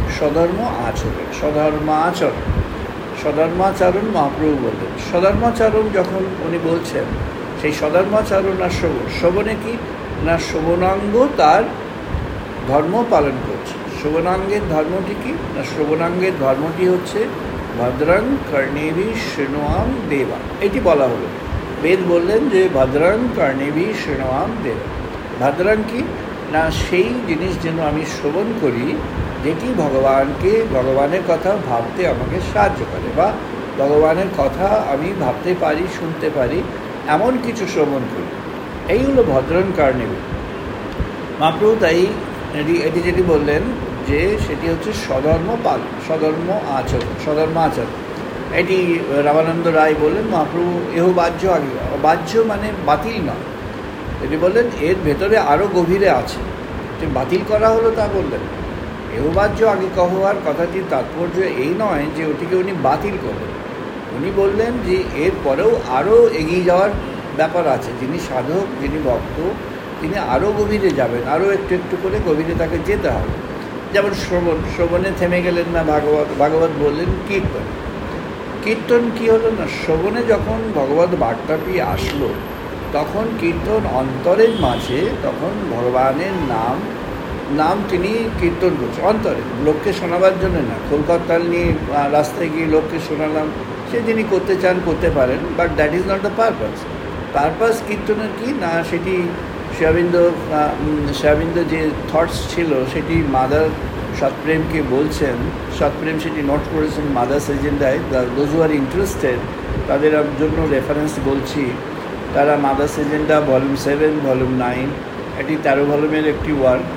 সধর্মাচরণ মহাপ্রভু বললেন। সধর্মাচরণ যখন উনি বলছেন, সেই সধর্মাচরণ আর শ্রবণে কি না, শ্রবণাঙ্গ তার ধর্ম পালন করছে। শ্রবণাঙ্গের ধর্মটি কি না, শ্রবণাঙ্গের ধর্মটি হচ্ছে ভদ্রং কর্ণেভি শৃণুয়াম দেবা। এটি বলা হলো, বেদ বললেন যে ভদ্রং কর্ণেভি শৃণুয়াম দেবা। ভদ্রং কি না, সেই জিনিস যেন আমি শ্রবণ করি যেটি ভগবানের কথা ভাবতে আমাকে সাহায্য করে, বা ভগবানের কথা আমি ভাবতে পারি, শুনতে পারি, এমন কিছু শ্রবণ করি। এই হলো ভদ্রং কর্ণেভি। মহাপ্রভু তাই এটি যেটি বললেন যে সেটি হচ্ছে সধর্ম আচরণ। এটি রামানন্দ রায় বললেন, মহাপ্রভু এহ বাহ্য মানে বাতিল নয়, এটি বললেন এর ভেতরে আরও গভীরে আছে, যে বাতিল করা হলো তা বললেন। এহ বাহ্য আগে হওয়ার কথাটির তাৎপর্য এই নয় যে ওটিকে উনি বাতিল করলেন, উনি বললেন যে এর পরেও আরও এগিয়ে যাওয়ার ব্যাপার আছে। যিনি সাধক, যিনি ভক্ত, তিনি আরও গভীরে যাবেন, আরও একটু একটু করে গভীরে তাকে যেতে হবে। যেমন শ্রবণে থেমে গেলেন না, ভাগবত বললেন কীর্তন কি হলো না, শ্রবণে যখন ভগবত বার্তাটি আসলো, তখন কীর্তন অন্তরের মাঝে, তখন ভগবানের নাম তিনি কীর্তন করছেন অন্তরে, লোককে শোনাবার জন্য না। কলকাতাল নিয়ে রাস্তায় গিয়ে লোককে শোনালাম, সে যিনি করতে চান করতে পারেন, but that is not the purpose. Purpose কীর্তনের কি না, সেটি শ্রীঅরবিন্দ যে থটস ছিল সেটি মাদার সৎপ্রেমকে বলছেন। সৎপ্রেম সেটি নোট করেছেন মাদার্স এজেন্ডায়। দোজ হু আর ইন্টারেস্টেড তাদের জন্য রেফারেন্স বলছি। তারা মাদার্স এজেন্ডা ভলিউম 7, ভলিউম 9, এটি 13 ভলিউমের একটি ওয়ার্ক।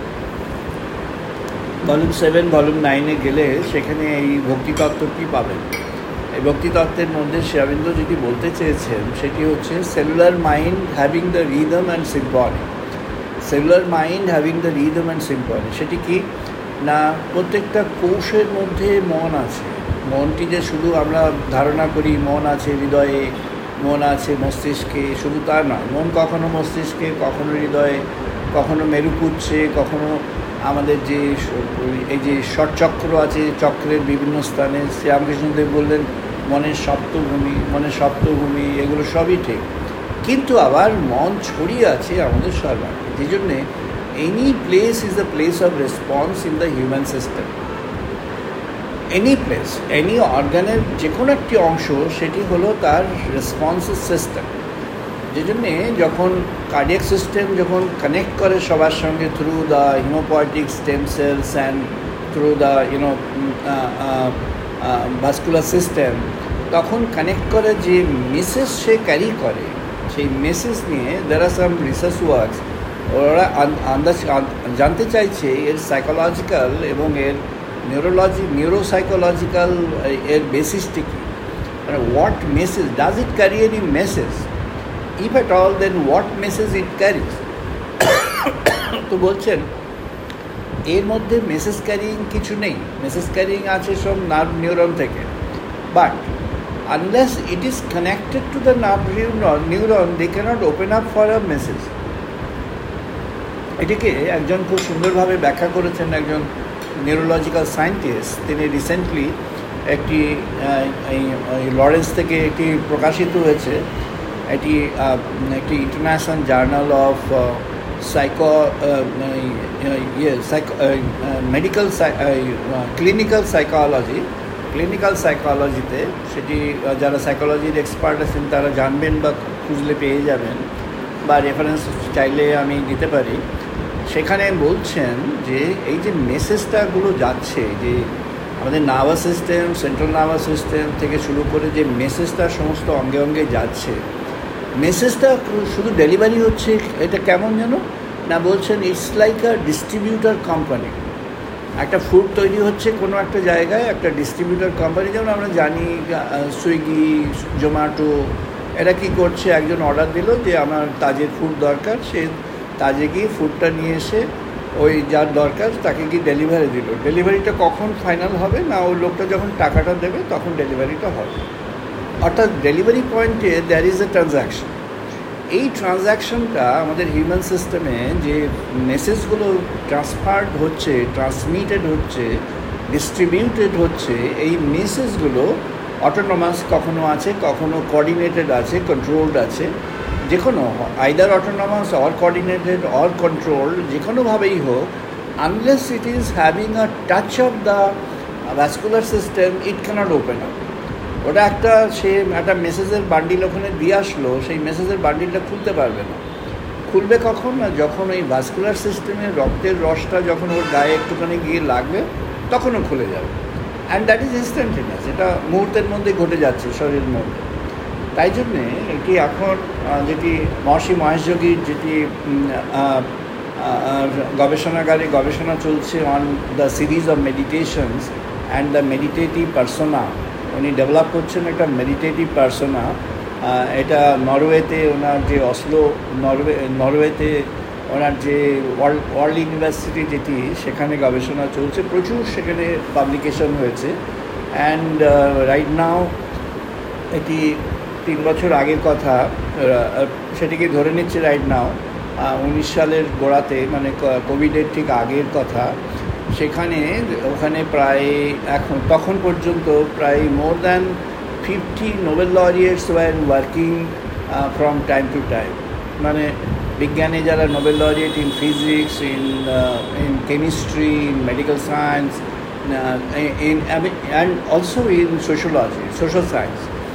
ভলিউম 7, ভলিউম 9-এ গেলে সেখানে এই ভক্তিতত্ত্বটি পাবেন। এই ভক্তিতত্ত্বের মধ্যে শ্রীঅরবিন্দ যেটি বলতে চেয়েছেন সেটি হচ্ছে cellular mind having the rhythm and symphony. Cellular mind having the rhythm and symphony সেটি কি না, প্রত্যেকটা কোষের মধ্যে মন আছে। মনটি যে শুধু আমরা ধারণা করি মন আছে হৃদয়ে, মন আছে মস্তিষ্কে, শুধু তা নয়। মন কখনো মস্তিষ্কে, কখনো হৃদয়ে, কখনো মেরুপুচ্ছে, কখনো আমাদের যে এই যে ষটচক্র আছে চক্রের বিভিন্ন স্থানে। শ্রীরামকৃষ্ণদেব বললেন মনের সপ্তভূমি, এগুলো সবই ঠিক, কিন্তু আবার মন ছড়িয়ে আছে আমাদের সর্বাঙ্গে। যে জন্যে any place is the place of response in the human system. Any place, any অর্গানের যে কোনো একটি অংশ সেটি হলো তার রেসপন্সের সিস্টেম। যে জন্যে যখন কার্ডিয়াক সিস্টেম যখন কানেক্ট করে সবার সঙ্গে through the hematopoietic stem cells and through the vascular system, তখন কানেক্ট করে যে মেসেজ সে ক্যারি করে, সেই মেসেজ নিয়ে দের আর সাম রিসার্চ ওয়ার্কস। ওরা জানতে চাইছে এর সাইকোলজিক্যাল এবং এর নিউরোসাইকোলজিক্যাল এর বেসিসটি কী, মানে what message does it carry, any message, if at all then what message it carries। তো বলছেন এর মধ্যে মেসেজ ক্যারিং কিছু নেই, মেসেজ ক্যারিং আছে সব নার্ভ নিউরন থেকে, but unless it is connected to the nerve neuron they cannot open up for a message। এটিকে একজন খুব সুন্দরভাবে ব্যাখ্যা করেছেন একজন নিউরোলজিক্যাল সায়েন্টিস্ট। তিনি রিসেন্টলি একটি লরেন্স থেকে একটি প্রকাশিত হয়েছে, এটি একটি international journal of medical clinical সাইকোলজিতে। সেটি যারা সাইকোলজির এক্সপার্ট আছেন তারা জানবেন বা খুঁজলে পেয়ে যাবেন, বা রেফারেন্স চাইলে আমি দিতে পারি। সেখানে বলছেন যে এই যে মেসেজটাগুলো যাচ্ছে, যে আমাদের nervous system, central nervous system থেকে শুরু করে যে মেসেজটা সমস্ত অঙ্গে অঙ্গে যাচ্ছে, মেসেজটা শুধু ডেলিভারি হচ্ছে। এটা কেমন যেন না, বলছেন it's like a distributor company. একটা ফুড তৈরি হচ্ছে কোনো একটা জায়গায়, একটা ডিস্ট্রিবিউটার কোম্পানি, যেমন আমরা জানি সুইগি, জোম্যাটো, এরা কী করছে, একজন অর্ডার দিল যে আমার তাজের ফুড দরকার, সে তাজে গিয়ে ফুডটা নিয়ে এসে ওই যার দরকার তাকে গিয়ে ডেলিভারি দিল। ডেলিভারিটা কখন ফাইনাল হবে না, ওই লোকটা যখন টাকাটা দেবে তখন ডেলিভারিটা হবে। অর্থাৎ ডেলিভারি পয়েন্টে দ্যার ইজ এ ট্রানজ্যাকশন। এই ট্রানজ্যাকশনটা আমাদের হিউম্যান সিস্টেমে যে মেসেজগুলো ট্রান্সফার্ড হচ্ছে, ট্রান্সমিটেড হচ্ছে, ডিস্ট্রিবিউটেড হচ্ছে, এই মেসেজগুলো অটোনোমাস কখনো আছে, কখনো কোঅর্ডিনেটেড আছে, কন্ট্রোলড আছে। যে কোনো either autonomous or coordinated or controlled, যে কোনোভাবেই হোক, unless it is having a touch of the vascular system it can't open up. ওটা সে একটা মেসেজের বান্ডিল ওখানে দিয়ে আসলো, সেই মেসেজের বান্ডিলটা খুলতে পারবে না। খুলবে কখন না, যখন ওই ভাস্কুলার সিস্টেমে রক্তের রসটা যখন ওর গায়ে একটুখানি গিয়ে লাগবে তখনও খুলে যাবে। অ্যান্ড দ্যাট ইজ ইনস্ট্যান্টেনিয়াস, এটা মুহূর্তের মধ্যে ঘটে যাচ্ছে শরীরের মধ্যে। তাই জন্যে এটি এখন যেটি মহর্ষি মহেশ যোগীর যেটি গবেষণাগারে গবেষণা চলছে on the series of meditations and the meditative persona, উনি ডেভেলপ করছেন একটা মেডিটেটিভ পার্সোনা। এটা নরওয়েতে, ওনার যে অসলো নরওয়েতে ওনার যে ওয়ার্ল্ড ইউনিভার্সিটি যেটি, সেখানে গবেষণা চলছে, প্রচুর সেখানে পাবলিকেশন হয়েছে। অ্যান্ড রাইট নাও এটি 3 বছর আগের কথা, সেটিকে ধরে নিচ্ছে রাইট নাও 19 সালের গোড়াতে, মানে কোভিডের ঠিক আগের কথা। ওখানে প্রায় তখন পর্যন্ত প্রায় more than 50 Nobel laureates were working from time to time. মানে বিজ্ঞানে যারা Nobel laureate in physics, in chemistry, in medical science, and also in social science,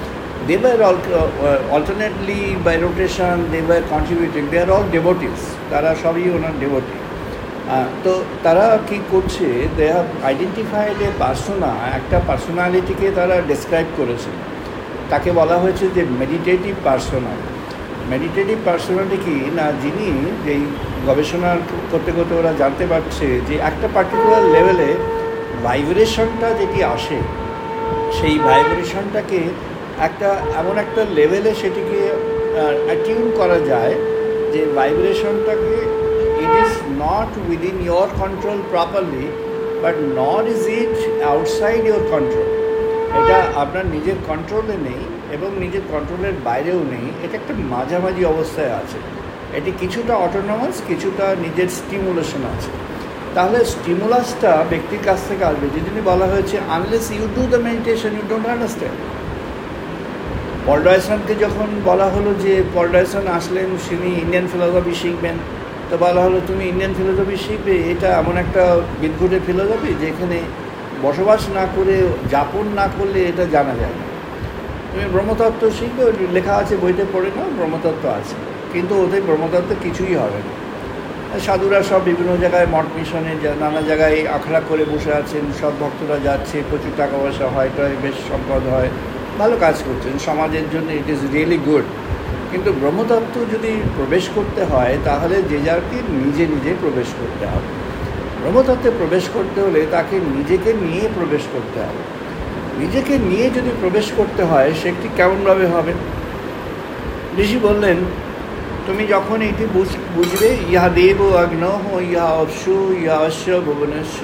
they were alternately by rotation, they were contributing. They are all devotees. তারা সবই ওনার devotee. তো তারা কি করছে, they have identified a persona, একটা পার্সোনালিটিকে তারা describe করেছে। তাকে বলা হয়েছে যে মেডিটেটিভ পার্সোনা। মেডিটেটিভ পার্সোনাটি কি না, যিনি যেই গবেষণা করতে করতে ওরা জানতে পারছে যে একটা পার্টিকুলার লেভেলে ভাইব্রেশনটা যেটি আসে, সেই ভাইব্রেশনটাকে একটা এমন একটা লেভেলে সেটিকে অ্যাটিউন করা যায় যে ভাইব্রেশনটাকে it is not within your control properly, but nor is it outside your control. এটা আপনার নিজের কন্ট্রোলে নেই এবং নিজের কন্ট্রোলের বাইরেও নেই, এটা একটা মাঝামাঝি অবস্থায় আছে। এটি কিছুটা অটোনমাস, কিছুটা নিজের স্টিমুলেশন আছে। তাহলে স্টিমুলাসটা ব্যক্তির কাছ থেকে আসবে, যেদিনই বলা হয়েছে unless you do the meditation you don't understand. Paul ডয়সনকে যখন বলা হলো যে পল ডয়সন আসলেন, তিনি ইন্ডিয়ান ফিলোসফি শিখবেন, তো বলা হলো তুমি ইন্ডিয়ান ফিলোসফি শিখবে, এটা এমন একটা বিদঘুটে ফিলোসফি যেখানে বসবাস না করে, যাপন না করলে এটা জানা যায় না। তুমি ব্রহ্মতত্ত্ব শিখবে, লেখা আছে বইতে পড়ে নাও, ব্রহ্মতত্ত্ব আছে, কিন্তু ওদের ব্রহ্মতত্ত্ব কিছুই হবে না। সাধুরা সব বিভিন্ন জায়গায় মঠ মিশনে নানা জায়গায় আখড়া করে বসে আছেন, সব ভক্তরা যাচ্ছে, প্রচুর টাকা পয়সা হয়, বেশ সম্পদ হয়, ভালো কাজ করছেন সমাজের জন্য, ইট ইজ রিয়েলি গুড। কিন্তু ব্রহ্মতত্ত্ব যদি প্রবেশ করতে হয় তাহলে যে যারকে নিজে নিজে প্রবেশ করতে হবে। ব্রহ্মতত্ত্বে প্রবেশ করতে হলে তাকে নিজেকে নিয়ে প্রবেশ করতে হবে। নিজেকে নিয়ে যদি প্রবেশ করতে হয় সেটি কেমনভাবে হবে? ঋষি বললেন, তুমি যখন এটি বুঝবে, ইহা দেব অগ্নঃ ইহা অপসু ইহা অশ্ব ভুবনেশ্ব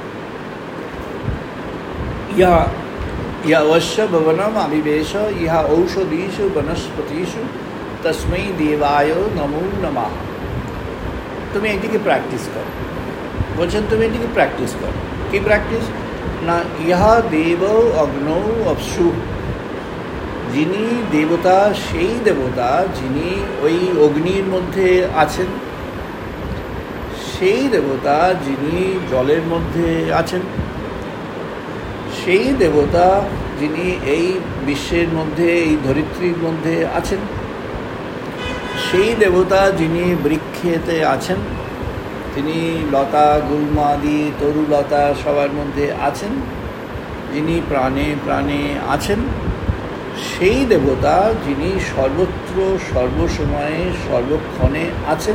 ইহা অশ্ব ভুবনম আবিবেশ ইহা ঔষধীষু বনস্পতিষু তস্मै দেবায় নমো নমঃ। তুমি এটিকে প্র্যাকটিস করো। বলছেন তুমি এটিকে প্র্যাকটিস করো। কি প্র্যাকটিস? না, ইহা দেব অগ্নৌ অপসু, যিনি দেবতা, সেই দেবতা যিনি ওই অগ্নির মধ্যে আছেন, সেই দেবতা যিনি জলের মধ্যে আছেন, সেই দেবতা যিনি এই বিশ্বের মধ্যে, এই ধরিত্রীর মধ্যে আছেন, সেই দেবতা যিনি বৃক্ষেতে আছেন, তিনি লতা গুল্মাদি তরুলতা সবার মধ্যে আছেন, যিনি প্রাণে প্রাণে আছেন, সেই দেবতা যিনি সর্বত্র সর্বসময়ে সর্বক্ষণে আছেন,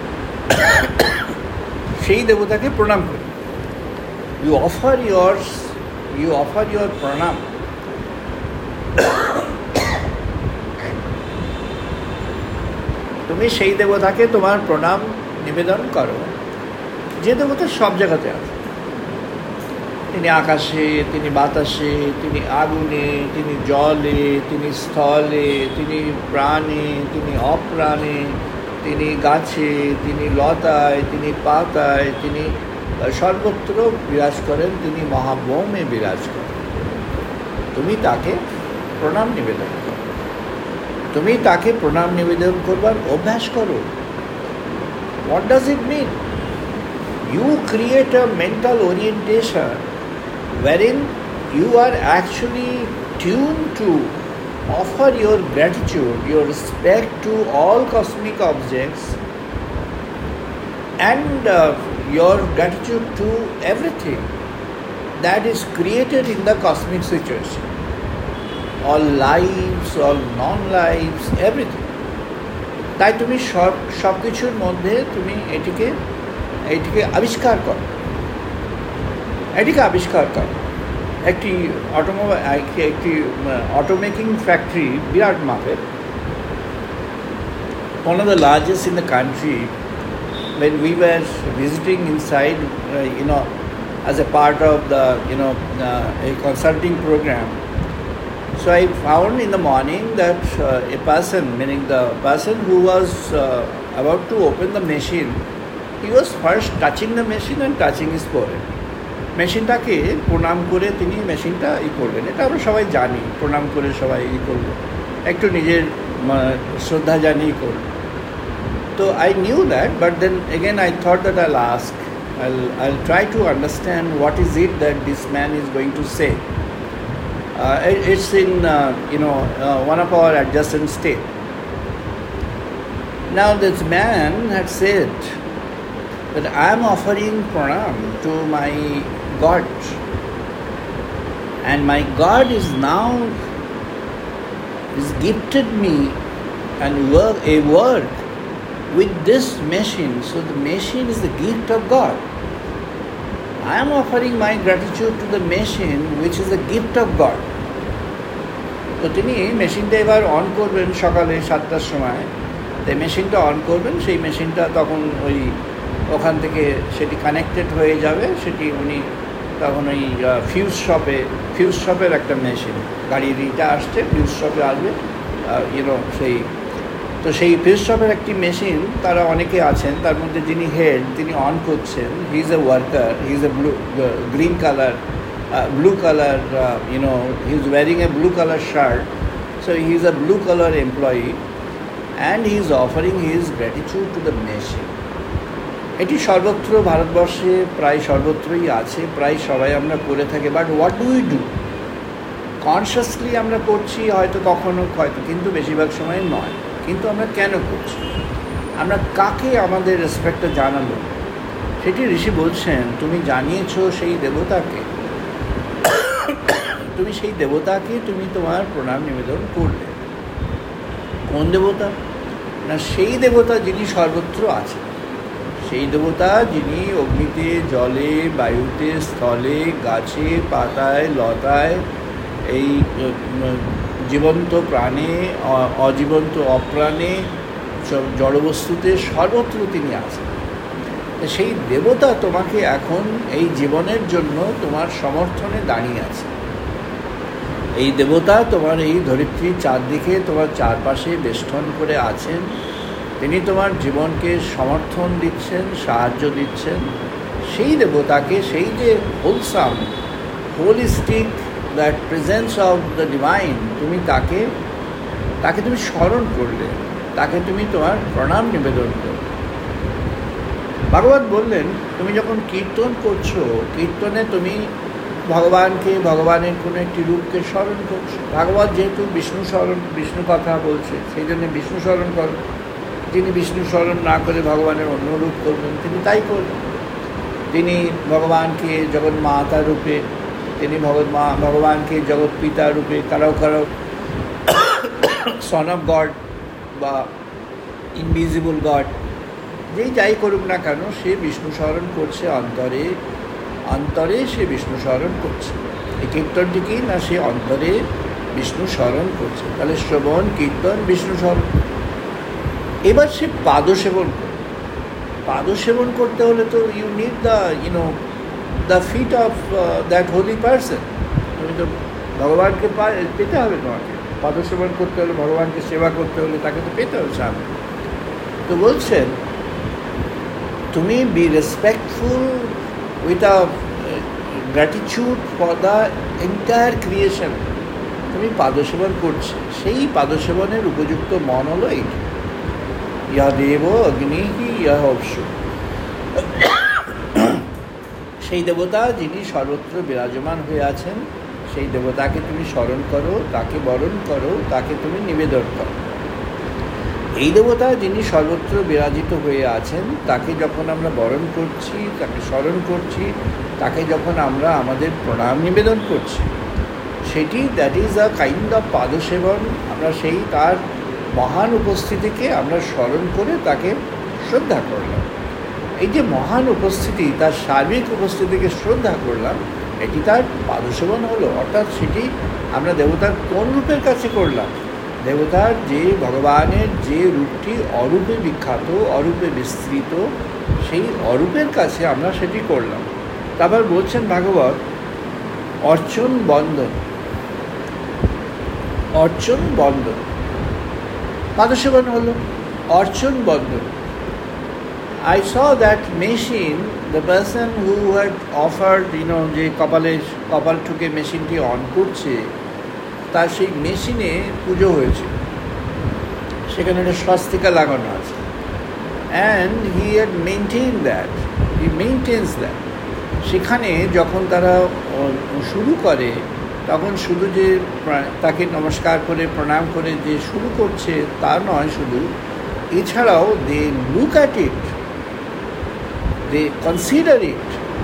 সেই দেবতাকে প্রণাম করি। ইউ অফার ইয়োর প্রণাম। তুমি সেই দেবতাকে তোমার প্রণাম নিবেদন করো, যে দেবতা সব জায়গাতে আছে। তিনি আকাশে, তিনি বাতাসে, তিনি আগুনে, তিনি জলে, তিনি স্থলে, তিনি প্রাণে, তিনি অপ্রাণে, তিনি গাছে, তিনি লতায়, তিনি পাতায়, তিনি সর্বত্র বিরাজ করেন, তিনি মহাব্যোমে বিরাজ করেন। তুমি তাকে প্রণাম নিবেদন করো, তুমি তাকে প্রণাম নিবেদন করবার অভ্যাস করো। What does it mean? You create a mental orientation wherein you are actually tuned to offer your gratitude, your respect to all cosmic objects, and your gratitude to everything that is created in the cosmic situation. All lives, all non-lives, everything. তাই তুমি সব কিছুর মধ্যে তুমি এটিকে আবিষ্কার করো, এটিকে আবিষ্কার করো। একটি অটোমেকিং ফ্যাক্টরি বিরাট মাপের, one of the largest in the country. When we were visiting inside, as a part of the a consulting program, so I found in the morning that a person, meaning the person who was about to open the machine, he was first touching the machine and touching his forehead. মেশিনটাকে প্রণাম করে তিনি মেশিনটা করবেন। এটা আমরা সবাই জানি, প্রণাম করে সবাই করবো, একটু নিজের শ্রদ্ধা জানিয়ে করব। তো I knew that, but then again I thought that I'll try to understand what is it that this man is going to say. It's in one of our adjacent state. Now this man had said that I am offering pranam to my God, and my God is gifted me and a work with this machine. So the machine is the gift of God. I am offering my gratitude to the machine which is the gift of God. তো তিনি মেশিনটা এবার on করবেন সকালে 7টার সময়। তাই মেশিনটা on করবেন, সেই মেশিনটা তখন ওখান থেকে সেটি কানেক্টেড হয়ে যাবে। সেটি উনি তখন ওই ফিউজ শপের একটা মেশিন, গাড়ির ইটা আসছে, ফিউজ শপে আসবে সেই ফিউজ শপের একটি মেশিন। তারা অনেকে আছেন, তার মধ্যে যিনি হেড তিনি অন করছেন। He is a worker, he is a blue color, he is wearing a blue color shirt, so he is a blue color employee and he is offering his gratitude to the machine. এটি সর্বত্র ভারতবর্ষে প্রায় সর্বত্রই আছে, প্রায় সবাই আমরা করে থাকি। But what do we do? Consciously আমরা করছি হয়তো, কখনো হয়তো, কিন্তু বেশিরভাগ সময় নয়। কিন্তু আমরা কেন করছি? আমরা কাকে আমাদের রেসপেক্টটা জানাবো? সেটি ঋষি বলছেন, তুমি জানিয়েছো সেই দেবতাকে, তুমি সেই দেবতাকে তুমি তোমার প্রণাম নিবেদন করলে। কোন দেবতা? না, সেই দেবতা যিনি সর্বত্র আছেন, সেই দেবতা যিনি অগ্নিতে, জলে, বায়ুতে, স্থলে, গাছে, পাতায়, লতায়, এই জীবন্ত প্রাণে, অজীবন্ত অপ্রাণে, জড়বস্তুতে, সর্বত্র তিনি আছেন। সেই দেবতা তোমাকে এখন এই জীবনের জন্য তোমার সমর্থনে দাঁড়িয়ে আছে। এই দেবতা তোমার এই ধরিত্রীর চারদিকে, তোমার চারপাশে বেষ্টন করে আছেন। তিনি তোমার জীবনকে সমর্থন দিচ্ছেন, সাহায্য দিচ্ছেন। সেই দেবতাকে, সেই যে wholesome, holistic, that presence of the divine, তুমি তাকে তুমি স্মরণ করলে, তাকে তুমি তোমার প্রণাম নিবেদন করলে। ভাগবত বললেন, তুমি যখন কীর্তন করছো, কীর্তনে তুমি ভগবানকে, ভগবানের কোনো একটি রূপকে স্মরণ করছো। ভাগবত যেহেতু বিষ্ণু কথা বলছে, সেই জন্য বিষ্ণু স্মরণ করো। যিনি বিষ্ণু স্মরণ না করে ভগবানের অন্য রূপ করবেন, তিনি তাই করবেন। তিনি ভগবানকে জগন্মাতা রূপে, তিনি ভগবানকে জগৎ পিতা রূপে, কারো সন অফ গড বা ইনভিজিবল গড, যেই যাই করুক না কেন, সে বিষ্ণু স্মরণ করছে অন্তরে, অন্তরে সে বিষ্ণু স্মরণ করছে। এই কীর্তনটি কি না, সে অন্তরে বিষ্ণু স্মরণ করছে। তাহলে শ্রবণ, কীর্তন, বিষ্ণু স্মরণ। এবার সে পাদসেবন করবে। পাদসেবন করতে হলে তো you need the feet of that holy person. তুমি তো ভগবানকে পেতে হবে, তোমাকে পাদসেবন করতে হলে, ভগবানকে সেবা করতে হলে তাকে তো পেতে হবে সামনে। তো বলছেন, তুমি be respectful with a gratitude for the entire creation. তুমি পাদসেবন করছে, সেই পাদসেবনের উপযুক্ত মন হলো এইটি, ইয়া দেব অগ্নিহি ইয়া অপসু। সেই দেবতা যিনি সর্বত্র বিরাজমান হয়ে আছেন, সেই দেবতাকে তুমি স্মরণ করো, তাকে বরণ করো, তাকে তুমি নিবেদন করো। এই দেবতা যিনি সর্বত্র বিরাজিত হয়ে আছেন, তাকে যখন আমরা বরণ করছি, তাকে স্মরণ করছি, তাকে যখন আমরা আমাদের প্রণাম নিবেদন করছি, সেটি that is a kind of পাদসেবন। আমরা সেই তার মহান উপস্থিতিকে আমরা স্মরণ করে তাকে শ্রদ্ধা করলাম। এই যে মহান উপস্থিতি, তার সার্বিক উপস্থিতিকে শ্রদ্ধা করলাম, এটি তার পাদসেবন হলো। অর্থাৎ সেটি আমরা দেবতার কোন রূপের কাছে করলাম? দেবতার যে ভগবানের যে রূপটি অরূপে বিখ্যাত, অরূপে বিস্তৃত, সেই অরূপের কাছে আমরা সেটি করলাম। তারপর বলছেন ভাগবত, অর্চন বন্দন, অর্চন বন্দন, পাদসেবন হলো অর্চন বন্দন। I saw that machine, the person who had offered, যে কপাল ঠুকে মেশিনটি অন করছে, তার সেই মেশিনে পুজো হয়েছে, সেখানে একটা স্বস্তিকা লাগানো আছে। And he had maintains that. সেখানে যখন তারা শুরু করে, তখন শুধু যে তাকে নমস্কার করে প্রণাম করে যে শুরু করছে তা নয় শুধু, এছাড়াও they look at it, they consider it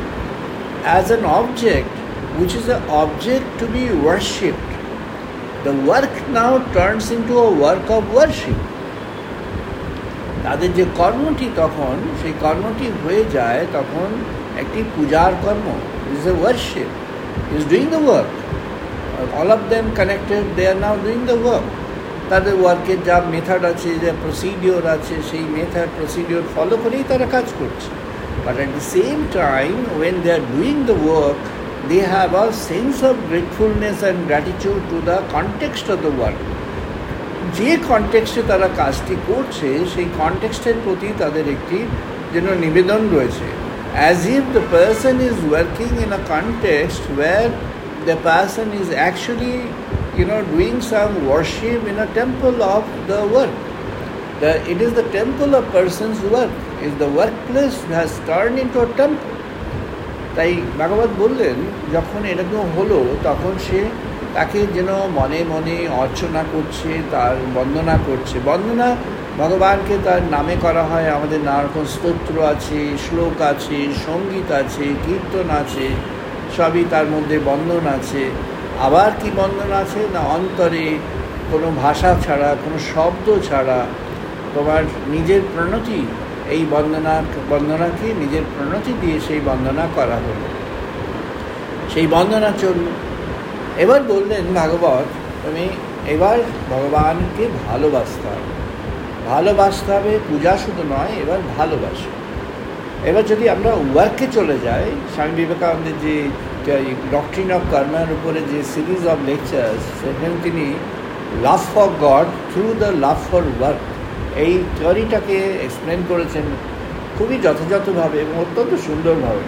as an object which is an object to be worshipped. The work now turns into a work of worship. তাদের যে কর্মটি তখন সেই কর্মটি হয়ে যায় তখন একটি পূজার কর্ম, is a worship, is doing the work. All of them connected, they are now doing the work. তাদের ওয়ার্কের যা মেথড আছে, যা প্রসিডিওর আছে, সেই মেথড প্রসিডিওর ফলো করেই তারা কাজ করছে। But at the same time, when they are doing the work, they have a sense of gratefulness and gratitude to the context of the work. যে কনটেক্সটে তারা কাজটি করছে সেই কনটেক্সটের প্রতি তাদের একটি যেন নিবেদন রয়েছে, as if the person is working in a context where the person is actually doing some worship in a temple of the work. It is the temple of person's work. Is the workplace has turned into a temple. তাই ভাগবত বললেন যখন এরকম হলো তখন সে তাকে যেন মনে মনে অর্চনা করছে, তার বন্দনা করছে। বন্দনা ভগবানকে তার নামে করা হয়, আমাদের নানা রকম স্তোত্র আছে, শ্লোক আছে, সঙ্গীত আছে, কীর্তন আছে, সবই তার মধ্যে বন্দন আছে। আবার কি বন্দন আছে না, অন্তরে কোনো ভাষা ছাড়া, কোনো শব্দ ছাড়া তোমার নিজের প্রণতি, এই বন্দনাকে নিজের প্রণতি দিয়ে সেই বন্দনা করা হলো, সেই বন্দনা চলল। এবার বললেন ভাগবত, তুমি এবার ভগবানকে ভালোবাসতে হবে, ভালোবাসতে হবে, পূজা শুধু নয়, এবার ভালোবাসো। এবার যদি আমরা ওয়ার্কে চলে যাই, স্বামী বিবেকানন্দের যে ডক্ট্রিন অফ কর্মের উপরে যে সিরিজ অফ লেকচার্স, সেখানে তিনি love for God through the love for work, এই থিওরিটাকে এক্সপ্লেন করেছেন খুবই যথাযথভাবে এবং অত্যন্ত সুন্দরভাবে।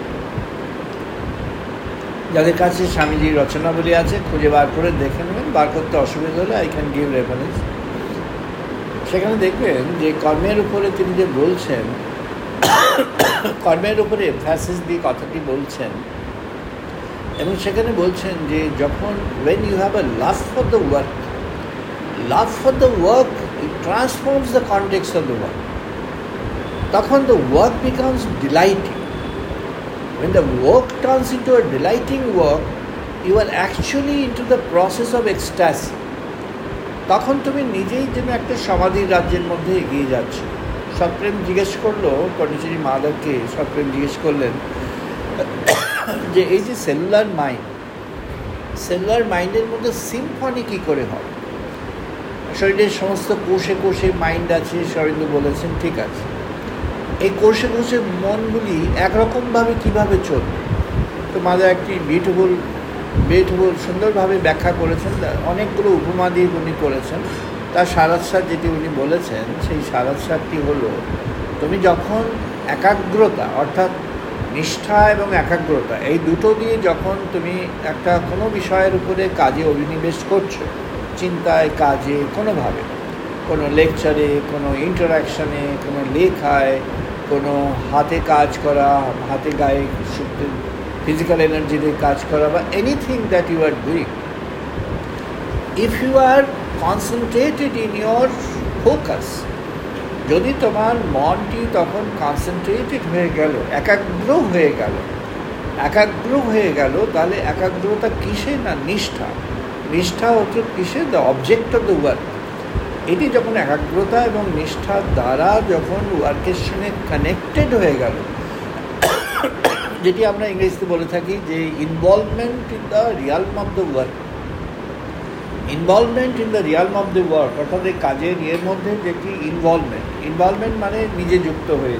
যাদের কাছে স্বামীজির রচনাবলী আছে খুঁজে বার করে দেখে নেবেন, বার করতে অসুবিধা হলে আই ক্যান গিভ রেফারেন্স। সেখানে দেখবেন যে কর্মের উপরে তিনি যে বলছেন, কর্মের উপরে এমফ্যাসিস দিয়ে কথাটি বলছেন, এবং সেখানে বলছেন যে যখন when you have a love for the work, love for the work, it transforms the context of the work. তখন the work becomes delighting. When the work turns into a delighting work, you are actually into the process of ecstasy. তখন তুমি নিজেই যেন একটা সমাধির রাজ্যের মধ্যে এগিয়ে যাচ্ছ। সৎপ্রেম জিজ্ঞেস করলো পণ্ডিচেরি মাদারকে, সৎপ্রেম জিজ্ঞেস করলেন যে এই যে সেলুলার মাইন্ড, সেলুলার মাইন্ডের মধ্যে সিম্ফনি কী করে হয়? শরীরের সমস্ত কোষে কোষে মাইন্ড আছে, সরেন্দ্র বলেছেন, ঠিক আছে। এই কোষে কোষে মনগুলি একরকমভাবে কীভাবে চলবে? তো মাদার একটি বিউটিফুল সুন্দরভাবে ব্যাখ্যা করেছেন, অনেকগুলো উপমা দিয়ে উনি করেছেন। তার সারাংশার যেটি উনি বলেছেন, সেই সারাংশারটি হলো, তুমি যখন একাগ্রতা অর্থাৎ নিষ্ঠা এবং একাগ্রতা এই দুটো দিয়ে যখন তুমি একটা কোনো বিষয়ের উপরে কাজে অভিনিবেশ করছো, চিন্তায়, কাজে, কোনোভাবে, কোনো লেকচারে, কোনো ইন্টারাকশানে, কোনো লেখায়, কোনো হাতে কাজ করা, হাতে গায়ে ফিজিক্যাল এনার্জি দিয়ে কাজ করা, বা anything that you are doing, if you are concentrated in your focus, যদি তোমার মনটি তখন কনসেন্ট্রেটেড হয়ে গেল, একাগ্র হয়ে গেল, তাহলে একাগ্রতা কিসে? না নিষ্ঠা হচ্ছে কিসে? The object of the work. এটি যখন একাগ্রতা এবং নিষ্ঠার দ্বারা যখন ওয়ার্কের সঙ্গে কানেক্টেড হয়ে গেল, যেটি আমরা ইংরেজিতে বলে থাকি যে involvement in the realm of the work, involvement in the realm of the work, অর্থাৎ এই কাজের ইয়ের মধ্যে যেটি ইনভলভমেন্ট মানে নিজে যুক্ত হয়ে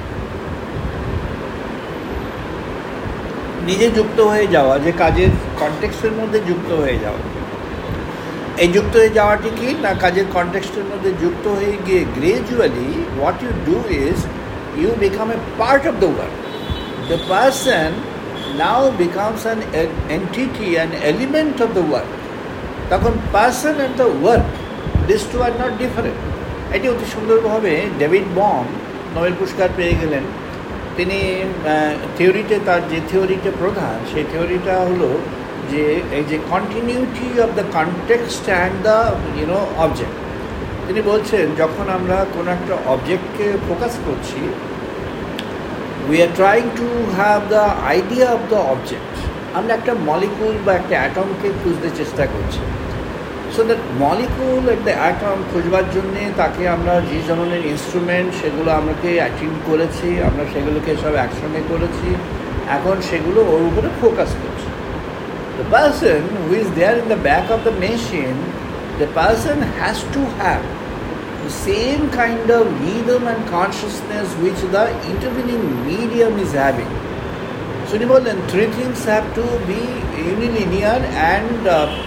যাওয়া, যে কাজের কনটেক্সটের মধ্যে যুক্ত হয়ে যাওয়া। এই যুক্ত হয়ে যাওয়াটি কি না, কাজের কনটেক্সটের মধ্যে যুক্ত হয়ে গিয়ে gradually what you do is you become a part of the work. The person now becomes an entity, an element of the work. তখন person and the work, this two are not different. এটি অতি সুন্দরভাবে David bomb Nobel পুরস্কার পেয়ে গেলেন। তিনি থিওরিতে, তার যে থিওরিটা প্রধান, সেই থিওরিটা হলো যে এই যে continuity of the context and the object. তিনি বলছেন যখন আমরা কোনো একটা অবজেক্টকে ফোকাস করছি, we are trying to have the idea of the object. আমরা একটা মলিকুল বা একটা অ্যাটমকে খুঁজতে চেষ্টা করছি। সো দ্যাট মলিকুল একটা অ্যাটম খুঁজবার জন্যে তাকে আমরা যে ধরনের ইনস্ট্রুমেন্ট সেগুলো আমাকে অ্যাচিভ করেছি, আমরা সেগুলোকে সব একসঙ্গে করেছি, এখন সেগুলো ওর উপরে ফোকাস করছি। The person who is there in the back of the machine, the person has to have the same kind of rhythm and consciousness which the intervening medium is having. So three things have to be unilinear and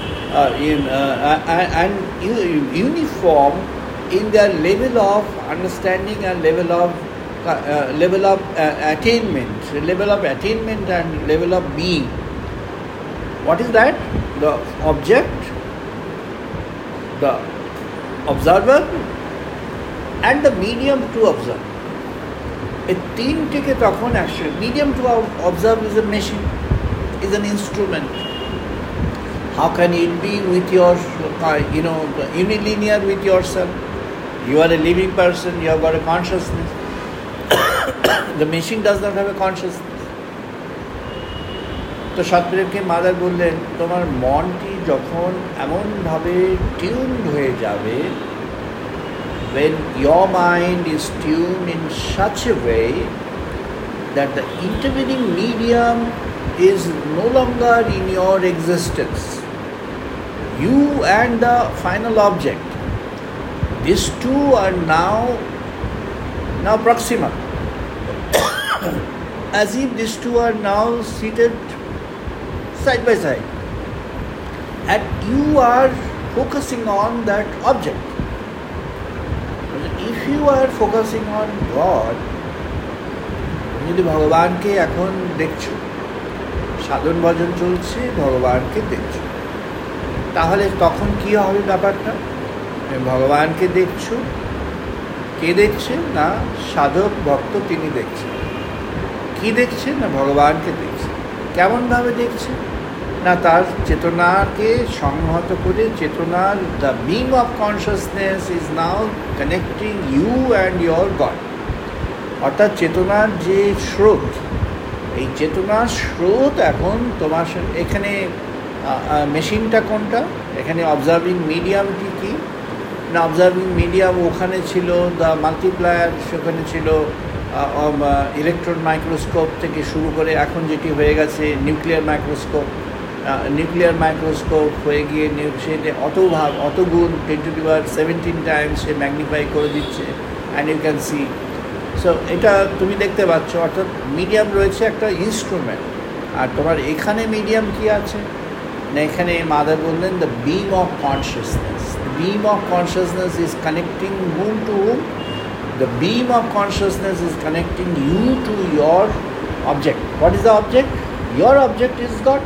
uniform in their level of understanding and level of attainment and level of being. What is that? The object, the observer, and the medium to observe. A তিনটিকে তখন actually medium to observe is a machine, is an instrument. How can it be with your unilinear with yourself? You are a living person, you have got a consciousness. The machine does not have a consciousness. তো সৎপ্রেমকে mother বললেন, তোমার মনটি যখন এমনভাবে tuned হয়ে যাবে, when your mind is tuned in such a way that the intervening medium is no longer in your existence, you and the final object, these two are now proximal, as if these two are now seated side by side, and you are focusing on that object. If you are focusing on God, যদি ভগবানকে এখন দেখছো, সাধন ভজন চলছে, ভগবানকে দেখছো, তাহলে তখন কি হবে ব্যাপারটা? ভগবানকে দেখছো, কে দেখছে? না সাধক ভক্ত, তিনি দেখছেন। কি দেখছেন? না ভগবানকে দেখছে। কেমনভাবে দেখছে? না তার চেতনাকে সংহত করে, চেতনার the being of consciousness is now connecting you and your God. অর্থাৎ চেতনার যে স্রোত, এই চেতনার স্রোত এখন তোমার এখানে মেশিনটা কোনটা? এখানে অবজার্ভিং মিডিয়ামটি কি? না অবজার্ভিং মিডিয়াম ওখানে ছিল দ্য মাল্টিপ্লায়ার, সেখানে ছিল ইলেকট্রন মাইক্রোস্কোপ থেকে শুরু করে এখন যেটি হয়ে গেছে নিউক্লিয়ার মাইক্রোস্কোপ হয়ে গিয়ে সেটা অত গুণ 10^17 টাইমস সে ম্যাগনিফাই করে দিচ্ছে, and you can see. So এটা তুমি দেখতে পাচ্ছ, অর্থাৎ মিডিয়াম রয়েছে একটা ইনস্ট্রুমেন্ট। আর তোমার এখানে মিডিয়াম কি আছে? না এখানে মাদার বললেন the beam of consciousness. The beam of consciousness is connecting whom to whom? The beam of consciousness is connecting you to your object. What is the object? Your object is God.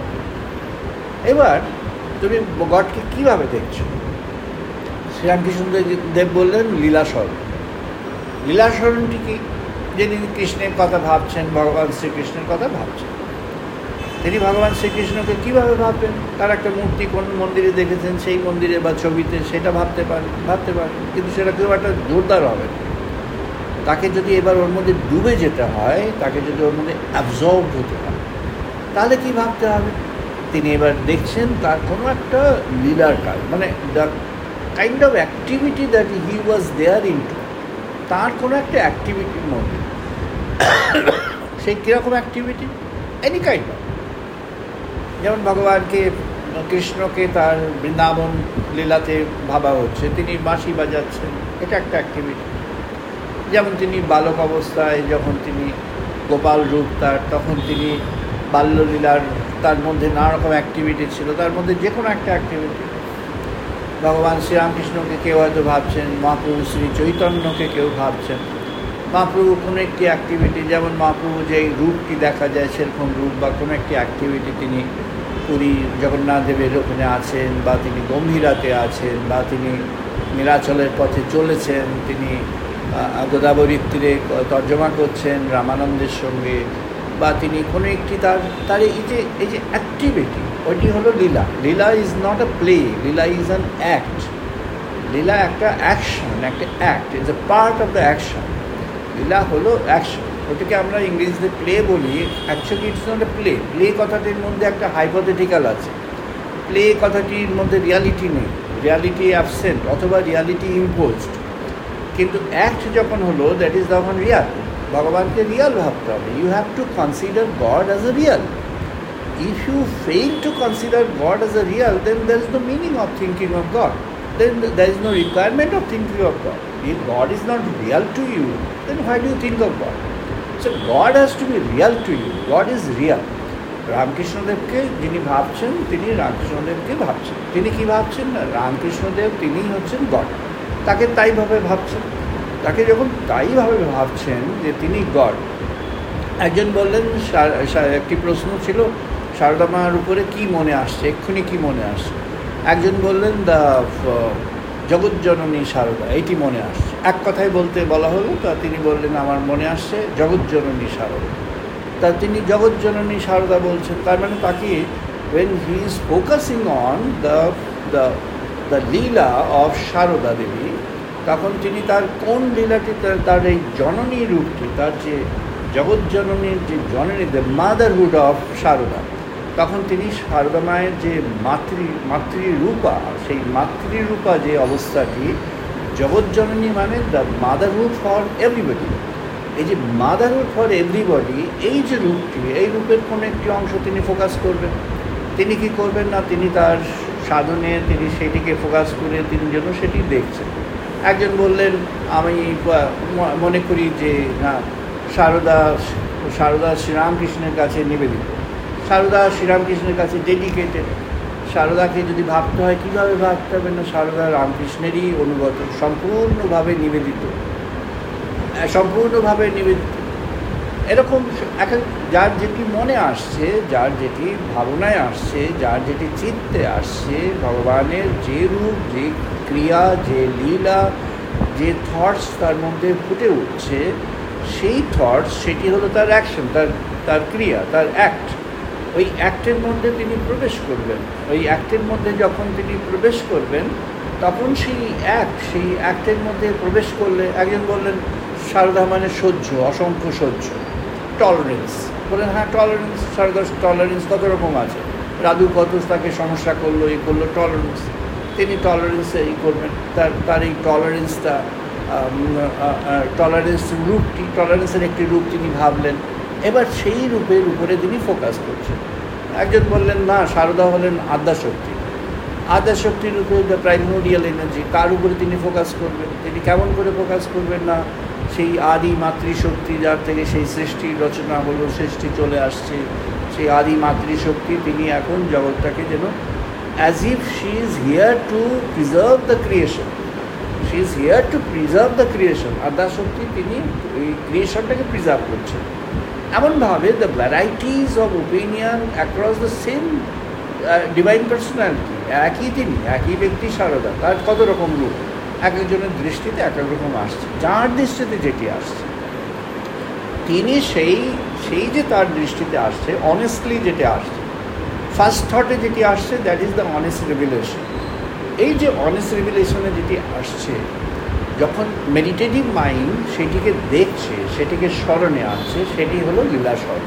এবার তুমি গডকে কীভাবে দেখছো? শ্রীরামকৃষ্ণ দেব বললেন লীলাস্মরণ। লীলাস্মরণটি কি? যিনি কৃষ্ণের কথা ভাবছেন, ভগবান শ্রীকৃষ্ণের কথা ভাবছেন, তিনি ভগবান শ্রীকৃষ্ণকে কীভাবে ভাববেন? তার একটা মূর্তি কোন মন্দিরে দেখেছেন, সেই মন্দিরে বা ছবিতে, সেটা ভাবতে পারেন, কিন্তু সেটা কেউ একটা জোরদার হবে না। তাকে যদি এবার ওর মধ্যে ডুবে যেতে হয়, তাকে যদি ওর মধ্যে অ্যাবজর্ব হতে হয়, তাহলে কি ভাবতে হবে? তিনি এবার দেখছেন তার কোনো একটা লীলার কাজ, মানে the kind of activity that he was there into, তার কোনো একটা অ্যাক্টিভিটির মধ্যে। সেই কীরকম অ্যাক্টিভিটি? এনি কাইন্ড অফ, যেমন ভগবানকে কৃষ্ণকে তার বৃন্দাবন লীলাতে ভাবা হচ্ছে, তিনি বাঁশি বাজাচ্ছেন, এটা একটা অ্যাক্টিভিটি। যেমন তিনি বালক অবস্থায় যখন তিনি গোপাল রূপ তার, তখন তিনি বাল্যলীলার, তার মধ্যে নানা রকম অ্যাক্টিভিটি ছিল, তার মধ্যে যে কোনো একটা অ্যাক্টিভিটি। ভগবান শ্রীরামকৃষ্ণকে কেউ হয়তো ভাবছেন, মহাপ্রভু শ্রী চৈতন্যকে কেউ ভাবছেন, মহাপ্রভু কোনো একটি অ্যাক্টিভিটি, যেমন মহাপ্রভু যেই রূপটি দেখা যায় সেরকম রূপ বা কোনো একটি অ্যাক্টিভিটি তিনি পুরী জগন্নাথ দেবের ওখানে আছেন, বা তিনি গম্ভীরাতে আছেন, বা তিনি নীলাচলের পথে চলেছেন, তিনি গোদাবরীর তীরে তর্জমা করছেন রামানন্দের সঙ্গে, বা তিনি কোনো একটি তার এই যে অ্যাক্টিভিটি, ওইটি হলো লীলা। Lila is not a play, lila is an act. লীলা একটা অ্যাকশন, একটা act, is a part of the action. লীলা হলো অ্যাকশন। ওটাকে আমরা ইংরেজিতে প্লে বলি, actually it's not a play. Play কথাটির মধ্যে একটা হাইপোথেটিক্যাল আছে। প্লে কথাটির মধ্যে রিয়ালিটি নেই, রিয়ালিটি অ্যাবসেন্ট অথবা রিয়ালিটি ইম্পোজড। কিন্তু অ্যাক্ট যখন হলো, দ্যাট ইজ তখন রিয়াল। ভগবানকে রিয়াল ভাবতে হবে। You have to consider God as a real. If you fail to consider God as a real, then there is no meaning of thinking of God. Then there is no requirement of thinking of God. If God is not real to you, then why do you think of God? So God has to be real to you. God is real. রামকৃষ্ণদেবকে যিনি ভাবছেন, তিনি রামকৃষ্ণদেবকে ভাবছেন। তিনি কি ভাবছেন না, রামকৃষ্ণদেব তিনি হচ্ছেন গড। তাকে তাইভাবে ভাবছেন। তাকে যখন তাইভাবে ভাবছেন যে তিনি গড। একজন বললেন, একটি প্রশ্ন ছিল, সারদা মার উপরে কী মনে আসছে, এক্ষুনি কী মনে আসছে? একজন বললেন দ্য জগৎজননী সারদা, এইটি মনে আসছে। এক কথায় বলা হলো, তা তিনি বললেন আমার মনে আসছে জগৎজননী সারদা। তা তিনি জগৎজননী সারদা বলছেন, তার মানে তাকে when he is focusing on the Leela of Sarada Devi, তখন তিনি তার কোন লীলাটি, তার এই জননী রূপটি, তার যে জগৎজননীর যে জননী, দ্য মাদারহুড অফ সারদা, তখন তিনি সারদা মায়ের যে মাতৃরূপা, সেই মাতৃরূপা যে অবস্থাটি, জগৎজননী মানে দ্য মাদারহুড ফর এভরিবডি। এই যে মাদারহুড ফর এভরিবডি, এই যে রূপটি, এই রূপের কোনো একটি অংশ তিনি ফোকাস করবেন। তিনি কি করবেন না, তিনি তার সাধনে তিনি সেটিকে ফোকাস করে তিনি যেন সেটি দেখছেন। একজন বললেন আমি মনে করি যে না, সারদা শ্রীরামকৃষ্ণের কাছে নিবেদিত, সারদা শ্রীরামকৃষ্ণের কাছে ডেডিকেটেড। সারদাকে যদি ভাবতে হয়, কীভাবে ভাবতে হবে না, সারদা রামকৃষ্ণেরই অনুগত, সম্পূর্ণভাবে নিবেদিত। এরকম যার যেটি মনে আসছে, যার যেটি ভাবনায় আসছে, যার যেটি চিত্তে আসছে, ভগবানের যে রূপ, যে ক্রিয়া, যে লীলা, যে থটস তার মধ্যে ফুটে উঠছে, সেই থটস, সেটি হলো তার অ্যাকশন, তার ক্রিয়া, তার অ্যাক্ট। ওই অ্যাক্টের মধ্যে তিনি প্রবেশ করবেন। ওই অ্যাক্টের মধ্যে যখন তিনি প্রবেশ করবেন, তখন সেই অ্যাক্টের মধ্যে প্রবেশ করলে, একজন বললেন সারদা মানে সহ্য, অসংখ্য সহ্য, টলারেন্স। বললেন হ্যাঁ টলারেন্স, সারদার টলারেন্স কত রকম আছে। রাধু কত তাকে সমস্যা করলো, এই করলো, টলারেন্স। তিনি টলারেন্সে করবেন, তার এই টলারেন্স রূপটি, টলারেন্সের একটি রূপ তিনি ভাবলেন। এবার সেই রূপের উপরে তিনি ফোকাস করছেন। একজন বললেন না, সারদা হলেন আদ্যাশক্তি, আদ্যাশক্তির উপরে দ্য প্রাইমোরিয়াল এনার্জি, তার উপরে তিনি ফোকাস করবেন। তিনি কেমন করে ফোকাস করবেন না, সেই আদি মাতৃশক্তি যার থেকে সেই সৃষ্টি রচনা হলো, সৃষ্টি চলে আসছে, সেই আদি মাতৃশক্তি তিনি এখন জগৎটাকে যেন as if she is here to preserve the creation. She is here to preserve the creation. Adyashakti তিনি এই ক্রিয়েশনটাকে প্রিজার্ভ করছেন। এমনভাবে the varieties of opinion across the same divine personality, একই ব্যক্তি সারদা, তার কত রকম রূপ, এক একজনের দৃষ্টিতে এক এক রকম আসছে। যার দৃষ্টিতে যেটি আসছে, তিনি সেই যে তার দৃষ্টিতে আসছে, অনেস্টলি যেটি আসছে, ফার্স্ট থটে যেটি আসছে, that is the honest revelation. এই যে অনেস্ট রিভিলেশনে যেটি আসছে, যখন মেডিটেটিভ মাইন্ড সেটিকে দেখছে, সেটিকে স্মরণে আনছে, সেটি হলো লীলাস্মরণ।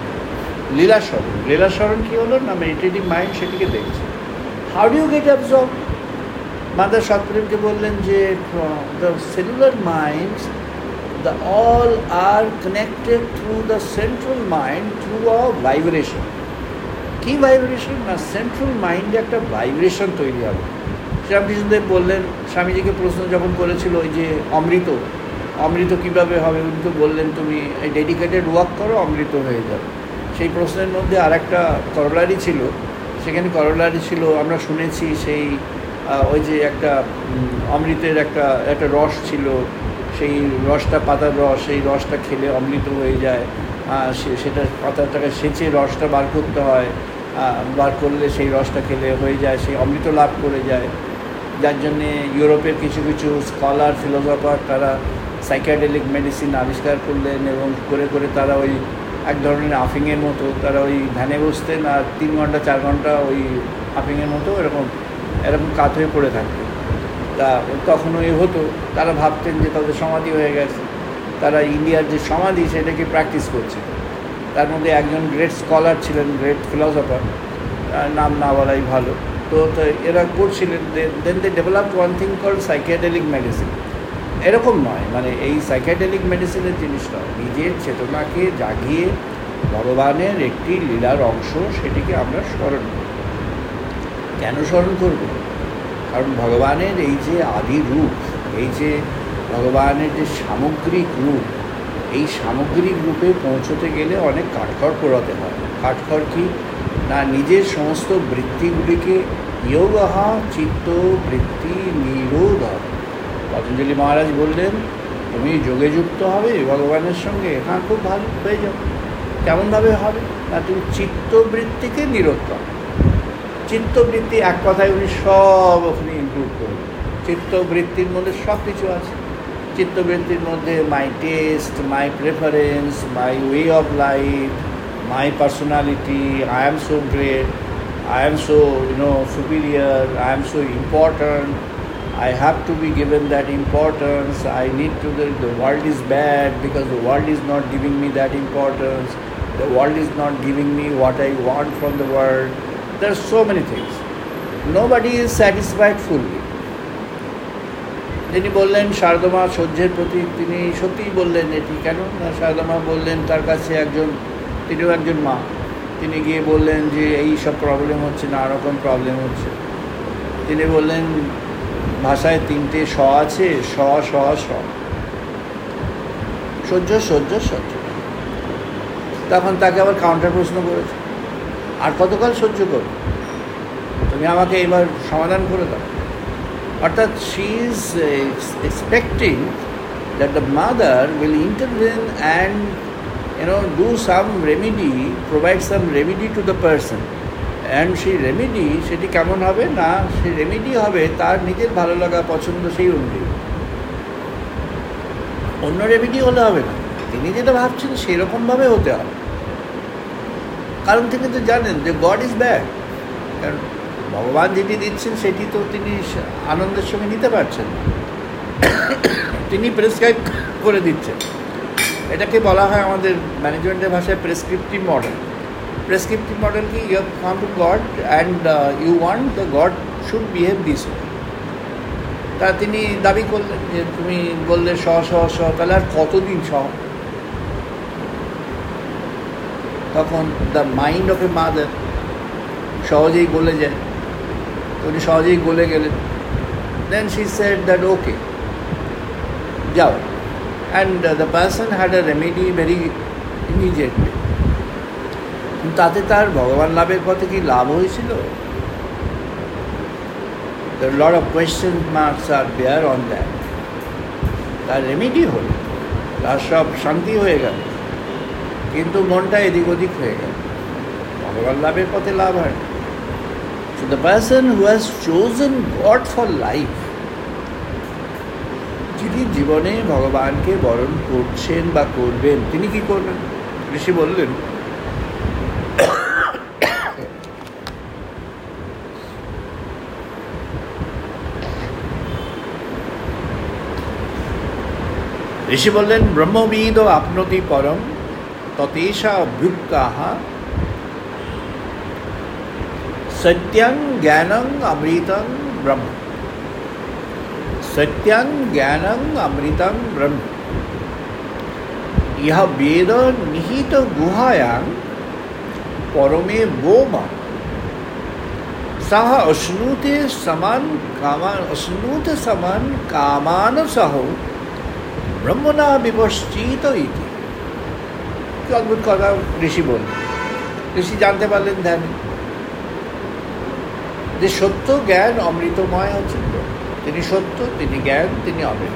লীলাস্মরণ কী হলো না, মেডিটেটিভ মাইন্ড সেটিকে দেখছে। How do you get absorb? Mother সৎপ্রেমকে বললেন যে the cellular minds, the all are connected through the central mind through a vibration. কি ভাইব্রেশন না, সেন্ট্রাল মাইন্ডে একটা ভাইব্রেশন তৈরি হবে। শ্রীরামকৃষ্ণদেব বললেন, স্বামীজিকে প্রশ্ন যখন করেছিল ওই যে অমৃত কীভাবে হবে, উনি তো বললেন তুমি এই ডেডিকেটেড ওয়ার্ক করো, অমৃত হয়ে যাবে। সেই প্রশ্নের মধ্যে আর একটা করলারি ছিল, সেখানে করলারি ছিল আমরা শুনেছি সেই ওই যে একটা অমৃতের একটা রস ছিল, সেই রসটা পাতার রস, সেই রসটা খেলে অমৃত হয়ে যায়। সেটা পাতাটাকে সেচে রসটা বার করতে হয়, বার করলে সেই রসটা খেলে হয়ে যায়, সেই অমৃত লাভ করে যায়। যার জন্যে ইউরোপের কিছু স্কলার, ফিলোসফার তারা সাইকিয়াট্রিক মেডিসিন আবিষ্কার করলেন এবং করে তারা ওই এক ধরনের আফিংয়ের মতো। তারা ওই ধ্যানে বসতেন আর 3 ঘন্টা 4 ঘন্টা ওই আফিংয়ের মতো এরকম কাত হয়ে পড়ে থাকতেন। তা তখন ওই হতো, তারা ভাবতেন যে তাদের সমাধি হয়ে গেছে। তারা ইন্ডিয়ার যে সমাধি সেটাকে প্র্যাকটিস করছে। তার মধ্যে একজন গ্রেট স্কলার ছিলেন, গ্রেট ফিলসফার, নাম না বলাই ভালো। তো এরা করছিলেন, then they developed one thing called psychedelic medicine. এরকম নয়, মানে এই সাইকিয়াডেলিক মেডিসিনের জিনিস নয়, নিজের চেতনাকে জাগিয়ে ভগবানের একটি লীলার অংশ সেটিকে আমরা স্মরণ করি। কেন স্মরণ করব? কারণ ভগবানের এই যে আদি রূপ, এই যে ভগবানের যে সামগ্রিক রূপ, এই সামগ্রিক রূপে পৌঁছতে গেলে অনেক কাঠখড় পোড়াতে হয়। কাঠখড় কি না, নিজের সমস্ত বৃত্তিগুলিকে যোগঃ চিত্ত বৃত্তি নিরোধ। পতঞ্জলি মহারাজ বললেন, তুমি যোগে যুক্ত হবে ভগবানের সঙ্গে, হ্যাঁ খুব ভালো হয়ে যাবে। কেমনভাবে হবে না, তুমি চিত্তবৃত্তিকে নিরোধ করো। চিত্তবৃত্তি এক কথায় উনি সব ওখানে ইনক্লুড করবেন। চিত্তবৃত্তির মধ্যে সব কিছু আছে। চিত্তবৃত্তির মধ্যে my taste, my preference, my way of life, my personality, I am so great, I am so, superior, I am so important, I have to be given that importance, I need to, the world is bad because the world is not giving me that importance, the world is not giving me what I want from the world. There are so many things. Nobody is satisfied fully. তিনি বললেন শারদমা সহ্যের প্রতি, তিনি সত্যিই বললেন এটি কেন না, শারদমা বললেন তার কাছে তিনিও একজন মা, তিনি গিয়ে বললেন যে এই সব প্রবলেম হচ্ছে, নানা রকম প্রবলেম হচ্ছে। তিনি বললেন ভাষায় 3টে স আছে, স স স, সহ্য সহ্য সহ্য। তখন তাকে আবার কাউন্টার প্রশ্ন করেছে, আর কতকাল সহ্য করো, তুমি আমাকে এবার সমাধান করে দাও। অর্থাৎ she is expecting that the Mother will intervene and do some remedy, provide some remedy to the person. And সেই রেমেডি সেটি কেমন হবে না, সেই রেমেডি হবে তার নিজের ভালো লাগা পছন্দ সেই অনুযায়ী। অন্য রেমেডি হলে হবে না, তিনি যেটা ভাবছেন সেরকমভাবে হতে হবে। কারণ তিনি তো জানেন যে গড ইজ ব্যাড। কারণ ভগবান যেটি দিচ্ছেন সেটি তো তিনি আনন্দের সঙ্গে নিতে পারছেন না, তিনি প্রেসক্রাইব করে দিচ্ছেন। এটাকে বলা হয় আমাদের ম্যানেজমেন্টের ভাষায় প্রেসক্রিপটিভ মডেল। প্রেসক্রিপটিভ মডেল কি, you have come to God and you want the God should behave this way. তা তিনি দাবি করলেন যে তুমি বললে স স স, তাহলে আর কতদিন স? তখন the mind of a mother সহজেই গলে যায়, তো উনি সহজেই গলে গেলেন। Then she said that okay, যাও। And the person had a remedy very immediately. তাতে তার ভগবান লাভের পথে কি লাভ হয়েছিল? There are a lot of question marks are there on that. তার রেমেডি হল, তার সব শান্তি হয়ে গেল, কিন্তু মনটা এদিক ওদিক হয়ে গেল, ভগবান লাভের পথে লাভ হয়। So the person who has chosen God for life, যিনি জীবনে ভগবানকে বরণ করছেন বা করবেন, তিনি কি করবেন? ঋষি বললেন ব্রহ্মবিদ আপনতি পরম ততেষা অভ্যুক্তাঃ সত্যং জ্ঞানং অমৃতং ব্রহ্ম। সত্যং জ্ঞানং অমৃতং ব্রহ্ম ইহ বেদ নিহিত গুহায়াং পরমে বোমা সহ অশ্নুতে সমান কামান সহ ব্রহ্মণা বিপশ্চিত ইতি। কি অদ্ভুত কথা ঋষি বললেন। ঋষি জানতে পারলেন ধ্যান যে সত্য জ্ঞান অমৃতময় হচ্ছেন। তিনি সত্য, তিনি জ্ঞান, তিনি অমৃত।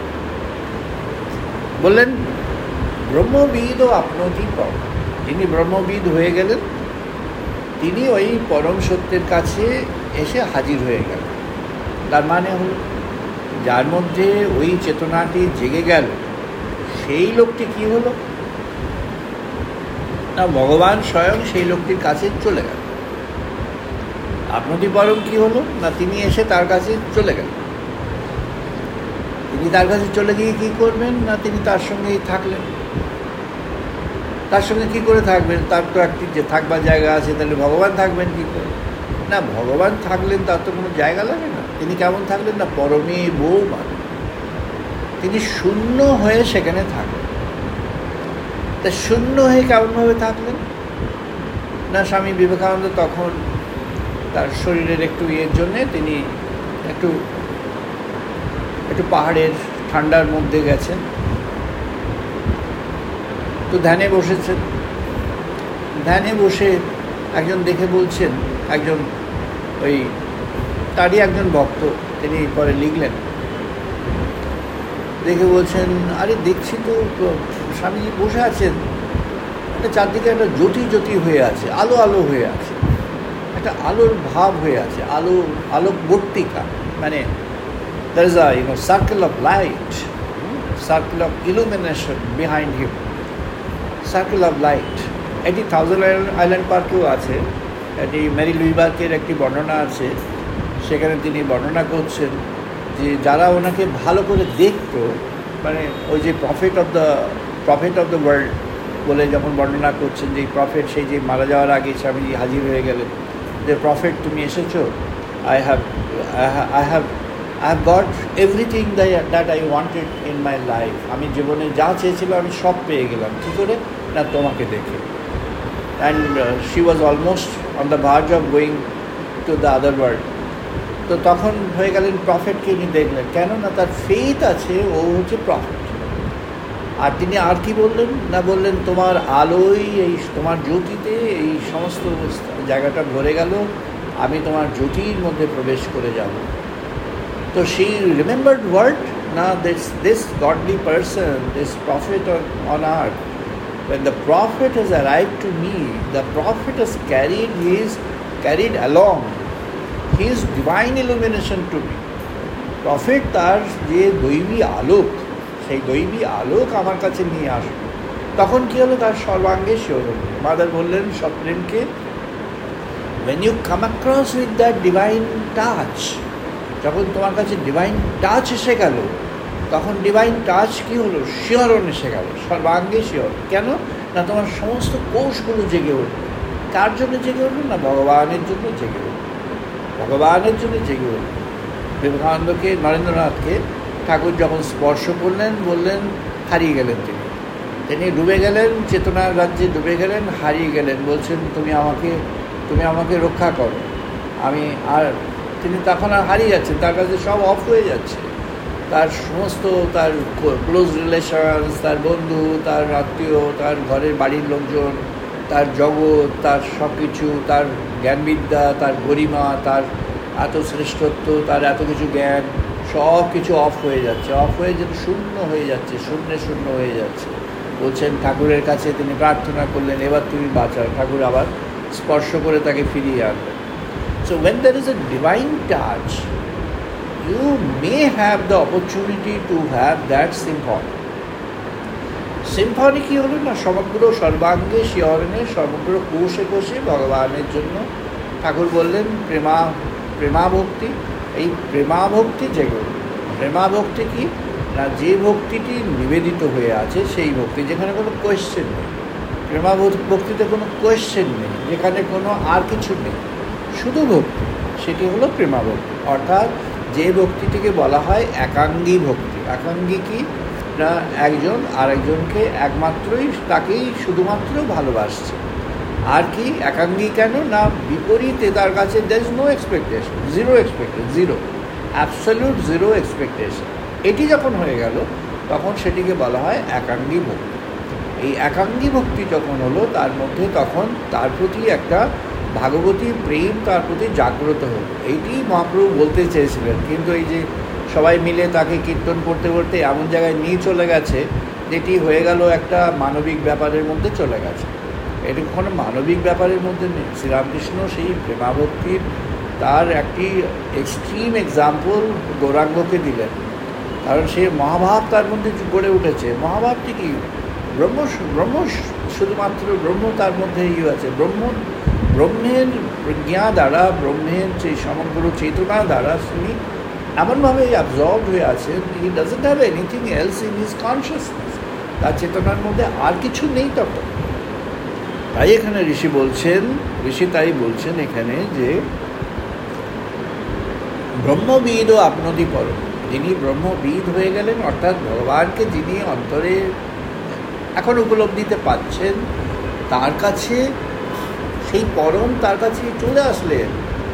বললেন ব্রহ্মবিদ ও আপনতি পরম, যিনি ব্রহ্মবিদ হয়ে গেলেন তিনি ওই পরম সত্যের কাছে এসে হাজির হয়ে গেলেন। তার মানে হল যার মধ্যে ওই চেতনাটি জেগে গেল সেই লোকটি কি হলো না ভগবান স্বয়ং সেই লোকটির কাছে চলে গেল। আপনতি পরম কী হলো না, তিনি এসে তার কাছে চলে গেলেন। তিনি তার কাছে চলে গিয়ে কী করবেন না, তিনি তার সঙ্গেই থাকলেন। তার সঙ্গে কী করে থাকবেন, তার তো একটি যে থাকবার জায়গা আছে, তাহলে ভগবান থাকবেন কী করে না, ভগবান থাকলেন তার তো কোনো জায়গা লাগে না। তিনি কেমন থাকলেন না, পরমে বৌমান, তিনি শূন্য হয়ে সেখানে থাকলেন। তা শূন্য হয়ে কেমনভাবে থাকলেন না, স্বামী বিবেকানন্দ তখন তার শরীরের একটু ইয়ের জন্যে তিনি একটু একটু পাহাড়ের ঠান্ডার মধ্যে গেছেন, তো ধ্যানে বসেছেন। ধ্যানে বসে একজন দেখে বলছেন, একজন ওই তারই একজন ভক্ত, তিনি পরে লিখলেন, দেখে বলছেন, আরে দেখছি তো স্বামীজি বসে আছেন, একটা চারদিকে একটা জ্যোতি জ্যোতি হয়ে আছে, আলো আলো হয়ে আছে, একটা আলোর ভাব হয়ে আছে, আলোকবর্তিকা, মানে there is a circle of light, circle of illumination behind him, circle of light. এটি থাউজেন্ড আইল্যান্ড পার্কেও আছে, এটি মেরি লুই বার্কের একটি বর্ণনা আছে, সেখানে তিনি বর্ণনা করছেন যে যারা ওনাকে ভালো করে দেখতো, মানে ওই যে প্রফেট অফ দ্য ওয়ার্ল্ড বলে যখন বর্ণনা করছেন, যে প্রফেট সেই যে মারা যাওয়ার আগে স্বামীজি হাজির হয়ে গেলেন, যে প্রফেট তুমি এসেছো, I have got everything that I wanted in my life. আমি জীবনে যা চেয়েছিলাম আমি সব পেয়ে গেলাম, কী করে না তোমাকে দেখে। And she was almost on the verge of going to the other world. তো তখন হয়ে গেলেন প্রফেটকে উনি দেখলেন, কেন না তার ফেইথ আছে, ও হচ্ছে প্রফেট। আর তিনি আর কি বললেন না, বললেন তোমার আলোয়, এই তোমার জ্যোতিতে এই সমস্ত জায়গাটা ভরে গেল, আমি তোমার জ্যোতির মধ্যে প্রবেশ করে যাব। তো she remembered what now this godly person, this prophet on earth, when the prophet has arrived to me, the prophet has carried along his divine illumination to me. Prophet তার যে দৈবী আলোক, সেই দৈবী আলোক আমার কাছে নিয়ে আসলো। তখন কী হলো, তার সর্বাঙ্গে শিহরণ। মাদার বললেন সপ্রেমকে, when you come across with that divine touch, যখন তোমার কাছে ডিভাইন টাচ এসে গেল, তখন ডিভাইন টাচ কী হলো, শিহরণ এসে গেল, সর্বাঙ্গে শিহরণ। কেন না, তোমার সমস্ত কোষগুলো জেগে উঠল। কার জন্য জেগে উঠল না, ভগবানের জন্য জেগে উঠল, ভগবানের জন্য জেগে উঠল। বিবেকানন্দকে, নরেন্দ্রনাথকে ঠাকুর যখন স্পর্শ করলেন, বললেন, হারিয়ে গেলেন তিনি ডুবে গেলেন, চেতনার রাজ্যে ডুবে গেলেন, হারিয়ে গেলেন। বলছেন তুমি আমাকে রক্ষা করো, আমি আর তিনি তখন আর হারিয়ে যাচ্ছেন, তার কাছে সব অফ হয়ে যাচ্ছে, তার সমস্ত তার ক্লোজ রিলেশনস, তার বন্ধু, তার আত্মীয়, তার ঘরের বাড়ির লোকজন, তার জগৎ, তার সব কিছু, তার জ্ঞানবিদ্যা, তার গরিমা, তার এত শ্রেষ্ঠত্ব, তার এত কিছু জ্ঞান, সব কিছু অফ হয়ে যাচ্ছে, অফ হয়ে যেন শূন্য হয়ে যাচ্ছে, শূন্য হয়ে যাচ্ছে। বলছেন ঠাকুরের কাছে তিনি প্রার্থনা করলেন, এবার তুমি বাঁচাও। ঠাকুর আবার স্পর্শ করে তাকে ফিরিয়ে আনলেন। So when there is a divine touch, you may have the opportunity to have that symphony. Symphony কী হলো না, সমগ্র সর্বাঙ্গে শিহরণে, সমগ্র কোষে কোষে ভগবানের জন্য। ঠাকুর বললেন প্রেমাভক্তি, এই প্রেমাভক্তি যেগুলো, প্রেমাভক্তি কি না, যে ভক্তিটি নিবেদিত হয়ে আছে সেই ভক্তি, যেখানে কোনো কোয়েশ্চেন নেই। প্রেমাভক্তিতে কোনো কোয়েশ্চেন নেই, যেখানে কোনো আর কিছু নেই, শুধু ভক্তি, সেটি হলো প্রেমাভক্তি। অর্থাৎ যে ভক্তিটিকে বলা হয় একাঙ্গী ভক্তি। একাঙ্গী কি না, একজন আরেকজনকে একমাত্রই তাকেই শুধুমাত্র ভালোবাসছে। আর কি একাঙ্গী কেন না, বিপরীতে তার কাছে there is no expectation, zero, absolute zero expectation. এটি যখন হয়ে গেল, তখন সেটিকে বলা হয় একাঙ্গী ভক্তি। এই একাঙ্গী ভক্তি যখন হলো, তার মধ্যে তখন তার প্রতি একটা ভাগবতী প্রেম তার প্রতি জাগ্রত হল। এইটি মহাপ্রভু বলতে চেয়েছিলেন, কিন্তু এই যে সবাই মিলে তাকে কীর্তন করতে করতে এমন জায়গায় নিয়ে চলে গেছে, যেটি হয়ে গেল একটা মানবিক ব্যাপারের মধ্যে চলে গেছে। এটি কখনো মানবিক ব্যাপারের মধ্যে নেই। শ্রীরামকৃষ্ণ সেই প্রেমাভক্তির তার একটি এক্সট্রিম এক্সাম্পল গৌরাঙ্গকে দিলেন, কারণ সে মহাভাব তার মধ্যে গড়ে উঠেছে। মহাভাবটি কি ব্রহ্ম ব্রহ্ম শুধুমাত্র ব্রহ্ম, তার মধ্যে আছে ব্রহ্মের প্রজ্ঞা দ্বারা, ব্রহ্মের সেই সমগ্র চেতনা দ্বারা তিনি এমনভাবে অ্যাবজর্ব হয়ে আছেন, he doesn't have anything else in his consciousness. তার চেতনার মধ্যে আর কিছু নেই তখন। তাই এখানে ঋষি তাই বলছেন এখানে যে ব্রহ্মবিদ ও আপনতি পরম, যিনি ব্রহ্মবিদ হয়ে গেলেন, অর্থাৎ ভগবানকে যিনি অন্তরে এখন উপলব্ধিতে পাচ্ছেন, তার কাছে সেই পরম তার কাছে চলে আসলেন,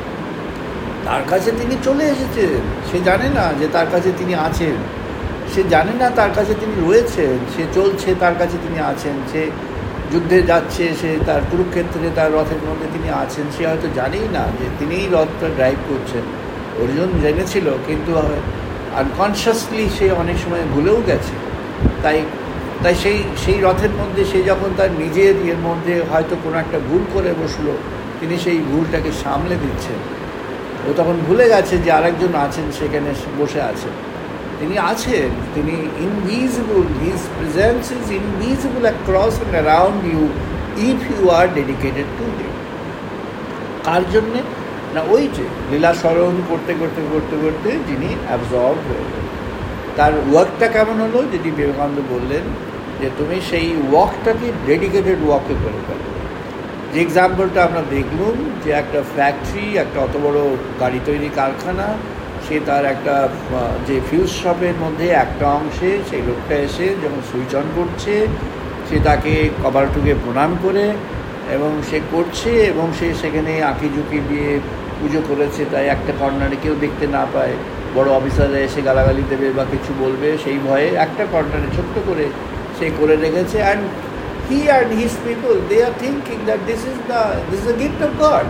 তার কাছে তিনি চলে এসেছেন। সে জানে না যে তার কাছে তিনি আছেন, সে জানে না তার কাছে তিনি রয়েছেন, সে চলছে, তার কাছে তিনি আছেন, সে যুদ্ধে যাচ্ছে, সে তার কুরুক্ষেত্রে তার রথের মধ্যে তিনি আছেন, সে হয়তো জানেই না যে তিনিই রথটা ড্রাইভ করছেন। অর্জুন জেনেছিল, কিন্তু আনকনসিয়াসলি সে অনেক সময় ভুলেও গেছে। তাই সেই রথের মধ্যে সে যখন তার নিজের ইয়ের মধ্যে হয়তো কোনো একটা ভুল করে বসলো, তিনি সেই ভুলটাকে সামলে দিচ্ছেন। ও তখন ভুলে গেছে যে আরেকজন আছেন, সেখানে বসে আছেন, তিনি আছেন, তিনি invisible, his presence is invisible across and around you if you are dedicated to him. কার জন্যে না, ওই যে লীলা স্মরণ করতে করতে করতে করতে যিনি অ্যাবজর্ব হয়ে গেলেন। তার ওয়ার্কটা কেমন হলো, যেটি বিবেকানন্দ বললেন যে তুমি সেই ওয়ার্কটাকে ডেডিকেটেড ওয়ার্কে করে ফেলো। যে এক্সাম্পলটা আমরা দেখলাম, যে একটা ফ্যাক্টরি, একটা অত বড় গাড়ি তৈরি কারখানা, সে তার একটা যে ফিউজ শপের মধ্যে একটা অংশে সেই লোকটা এসে যখন সুইচ অন করছে, সে তাকে কপাল টুকে প্রণাম করে এবং সে করছে, এবং সে সেখানে আঁকি ঝুঁকি দিয়ে পুজো করেছে, তাই একটা কর্নারে কেউ দেখতে না পায়, বড় অফিসাররা এসে গালাগালি দেবে বা কিছু বলবে সেই ভয়ে একটা কর্নারে ছোট্ট করে সে করে রেখেছে। And he and his people, they are thinking that this is a gift of God.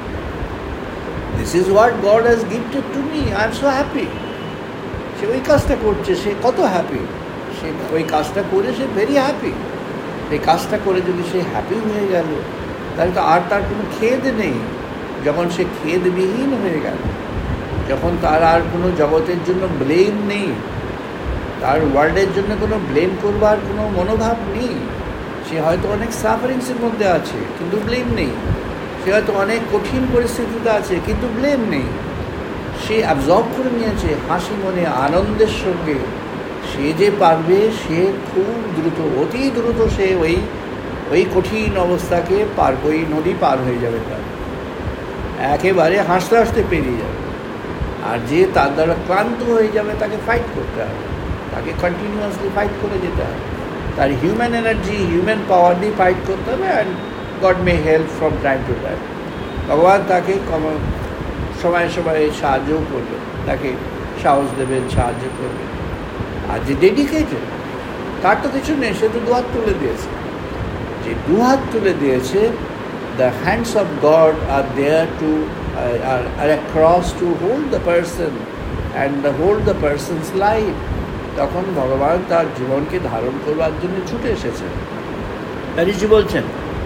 This is what God has gifted to me. I am so happy. সে ওই কাজটা করছে, সে কত হ্যাপি, সে ওই কাজটা করে সে ভেরি হ্যাপি। এই কাজটা করে যদি সে হ্যাপি হয়ে গেল, তাহলে তো আর তার কোনো খেদ নেই। যখন সে খেদবিহীন হয়ে গেল, যখন তার আর কোনো জগতের জন্য ব্লেম নেই, তার ওয়ার্ল্ডের জন্য কোনো ব্লেম করবার কোনো মনোভাব নেই, সে হয়তো অনেক সাফারিংসের মধ্যে আছে কিন্তু ব্লেম নেই, সে হয়তো অনেক কঠিন পরিস্থিতিতে আছে কিন্তু ব্লেম নেই, সে অ্যাবজর্ব করে নিয়েছে হাসি মনে আনন্দের সঙ্গে, সে যে পারবে, সে খুব দ্রুত, অতি দ্রুত সে ওই কঠিন অবস্থাকে ওই নদী পার হয়ে যাবে, তার একেবারে হাসতে হাসতে পেরিয়ে যাবে। আর যে তার দ্বারা ক্লান্ত হয়ে যাবে, তাকে ফাইট করতে হবে, তাকে কন্টিনিউয়াসলি ফাইট করে যেতে হবে, তার হিউম্যান এনার্জি, হিউম্যান পাওয়ার দিয়ে ফাইট করতে হবে। And God may help from time to time, ভগবান তাকে সময়ে সময়ে সাহায্যও করবে, তাকে সাহস দেবেন, সাহায্য করবেন। আর যে ডেডিকেটেড, তার তো কিছু নেই, সে তো দুহাত তুলে দিয়েছে। যে দুহাত তুলে দিয়েছে, the hands of God are there to are across to hold the person and hold the person's life. তখন ভগবান তার জীবনকে ধারণ করবার জন্য ছুটে এসেছেন। ঋষি বলছেন,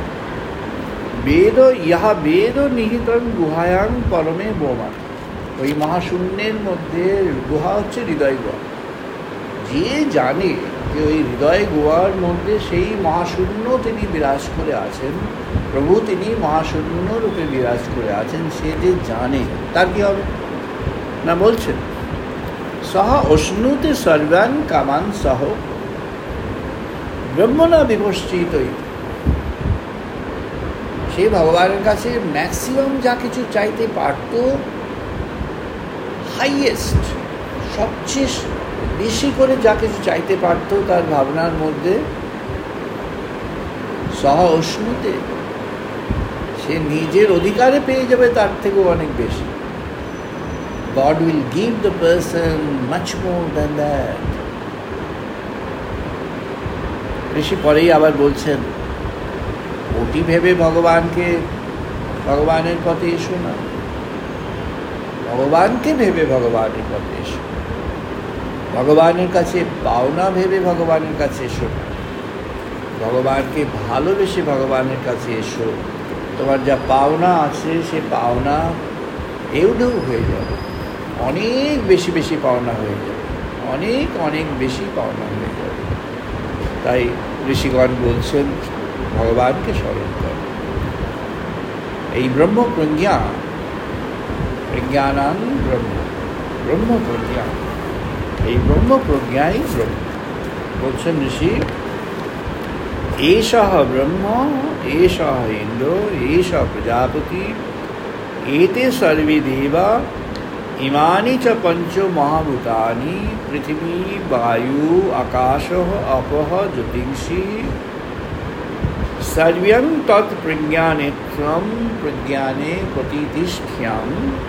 বেদ নিহিতং গুহায়াং পরমে বোমা। ওই মহাশূন্যের মধ্যে গুহা হচ্ছে হৃদয় গুহা। যে জানে যে ওই হৃদয় গুহার মধ্যে সেই মহাশূন্য তিনি বিরাজ করে আছেন, প্রভু তিনি মহাশূন্য রূপে বিরাজ করে আছেন, সে যে জানে, তার কি হবে না, বলছেন সহ অশ্নুতে সর্বান কামান সহ ব্রহ্মণা বিভশ্চিত। সে ভগবানের কাছে ম্যাক্সিমাম যা কিছু চাইতে পারত, হাইয়েস্ট, সবচেয়ে বেশি করে যা কিছু চাইতে পারত তার ভাবনার মধ্যে, সহ অশ্নুতে, সে নিজের অধিকারে পেয়ে যাবে তার থেকেও অনেক বেশি। God will give the person much more than that. ঋষি পরেই আবার বলছেন, ওটি ভেবে ভগবানের পথে এসো না, ভগবানকে ভেবে ভগবানের পথে এসো, ভগবানের কাছে পাওনা ভেবে ভগবানের কাছে এসো না, ভগবানকে ভালোবেসে ভগবানের কাছে এসো। তোমার যা পাওনা আছে সে পাওনা এউডেও হয়ে যাবে, অনেক বেশি বেশি পাওনা হয়ে যাবে, অনেক অনেক বেশি পাওনা হয়ে যাবে। তাই ঋষিগণ বলছেন ভগবানকে স্মরণ কর। এই ব্রহ্ম প্রজ্ঞা, প্রজ্ঞানাং ব্রহ্ম, ব্রহ্ম প্রজ্ঞা, এই ব্রহ্ম প্রজ্ঞাই ব্রহ্ম। বলছেন ঋষি, এষঃ ব্রহ্ম, এষঃ ইন্দ্র, এষঃ প্রজাপতি, এতে সর্বে দেবা, ইমানি চ পঞ্চ মহাভূতানি, পৃথিবী বায়ু আকাশঃ আপঃ জ্যোতিষি, সর্বং তৎ প্রজ্ঞানেত্রম প্রজ্ঞানে প্রতিষ্ঠ্যাম,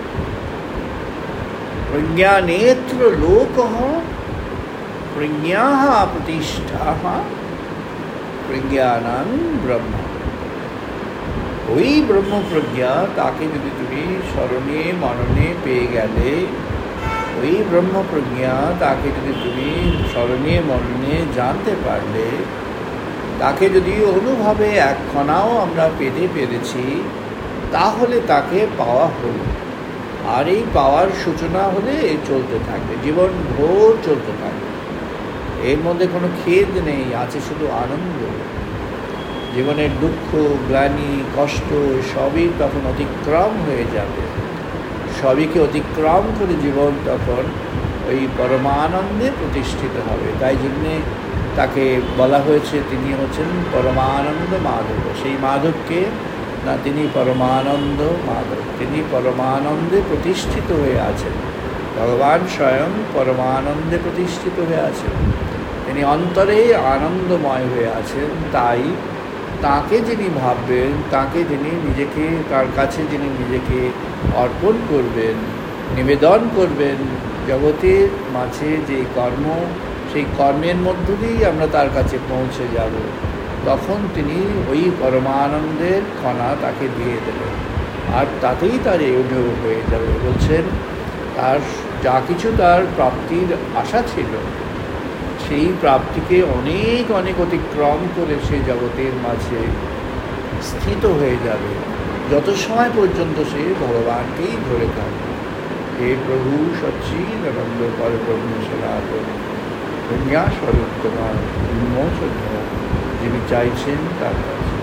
প্রজ্ঞানেত্র লোকঃ প্রজ্ঞাঃ প্রতিষ্ঠাঃ, প্রজ্ঞানাং ব্রহ্ম। ওই ব্রহ্ম প্রজ্ঞা, তাকে যদি তুমি স্মরণে মননে পেয়ে গেলে, ওই ব্রহ্ম প্রজ্ঞা, তাকে যদি তুমি স্মরণে মননে জানতে পারলে, তাকে যদি অনুভবে এক কণাও আমরা পেতে পেরেছি, তাহলে তাকে পাওয়া হলো। আর এই পাওয়ার সূচনা হলে চলতে থাকবে, জীবন ভোর চলতে থাকবে। এর মধ্যে কোনো খেদ নেই, আছে শুধু আনন্দ। জীবনের দুঃখ, গ্লানি, কষ্ট সবই তখন অতিক্রম হয়ে যাবে। সবইকে অতিক্রম করে জীবন তখন ওই পরমানন্দে প্রতিষ্ঠিত হবে। তাই জন্যে তাকে বলা হয়েছে তিনি হচ্ছেন পরমানন্দ মাধব। সেই মাধবকে না, তিনি পরমানন্দ মাধব, তিনি পরমানন্দে প্রতিষ্ঠিত হয়ে আছেন। ভগবান স্বয়ং পরমানন্দে প্রতিষ্ঠিত হয়ে আছেন, তিনি অন্তরে আনন্দময় হয়ে আছেন। তাই তাকে যিনি ভাববেন, তাকে যিনি নিজেকে, তার কাছে যিনি নিজেকে অর্পণ করবেন, নিবেদন করবেন, জগতের মাঝে যে কর্ম, সেই কর্মের মধ্য দিয়েই আমরা তার কাছে পৌঁছে যাব। তখন তিনি ওই পরমানন্দের কণা তাকে দিয়ে দেবেন, আর তাতেই তার এও হয়ে যাবে। বলছেন তার যা কিছু তার প্রাপ্তির আশা ছিল, সেই প্রাপ্তিকে অনেক অনেক অতিক্রম করে সে জগতের মাঝে স্থিত হয়ে যাবে, যত সময় পর্যন্ত সে ভগবানকেই ধরে থাকবে। হে প্রভু সচ্চিদানন্দ পরব্রহ্ম সনাতন প্রজ্ঞা স্বরূপ তোমার উন্মোচন যিনি চাইছেন তার কাছে।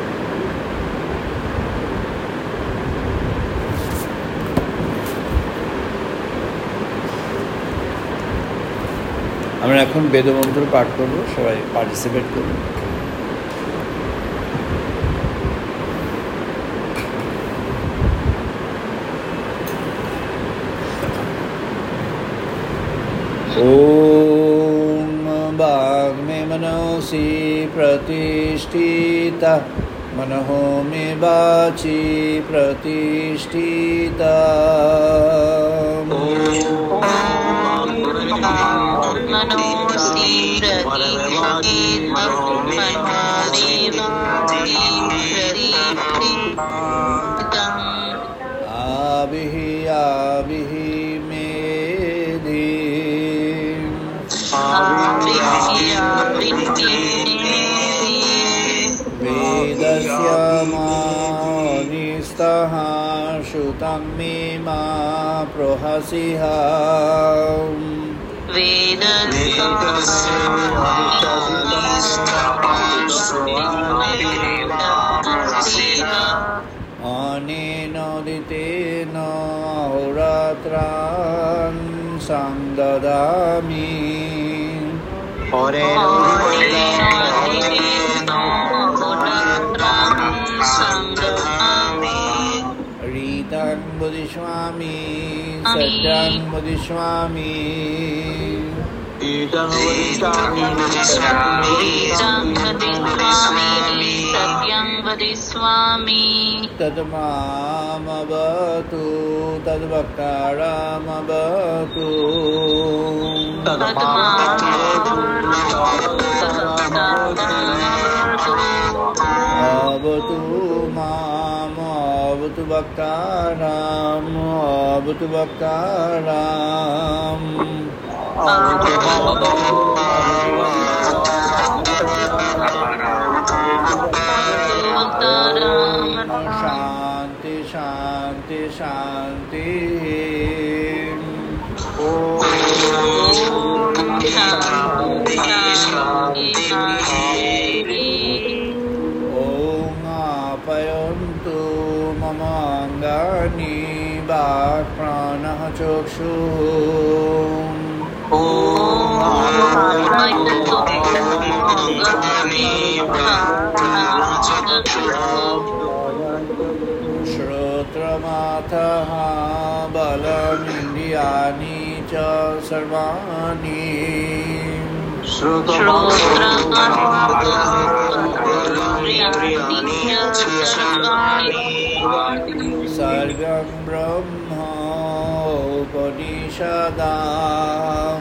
আমরা এখন বেদমন্ত্র পাঠ করব, সবাই পার্টিসিপেট করব। ওম বাগ্মে মনসি প্রতিষ্ঠিতা, মনঃ মে বাচি প্রতিষ্ঠিতা। আবিহি আবিহি মেধি, বেদস্য মানিস্তঃ শ্রুতং মে মা প্রহসিহ। অনেন দিতেন অহোরাত্রান সংদদামি, ঋতং বদিষ্যামি সত্যং বদিষ্যামি, তদ্মামবতু তদ্ভক্তারামবতু। অবতু মাম অবতু ভক্তারাম অবতু ভক্তারাম। শান্তি শান্তি শান্তি। শান্তি শান্তি শান্তি। चक्षुः श्रोत्रमाथः बलमिन्द्रियाणि च सर्वाणि सर्वं ब्रह्मोपनिषदाम्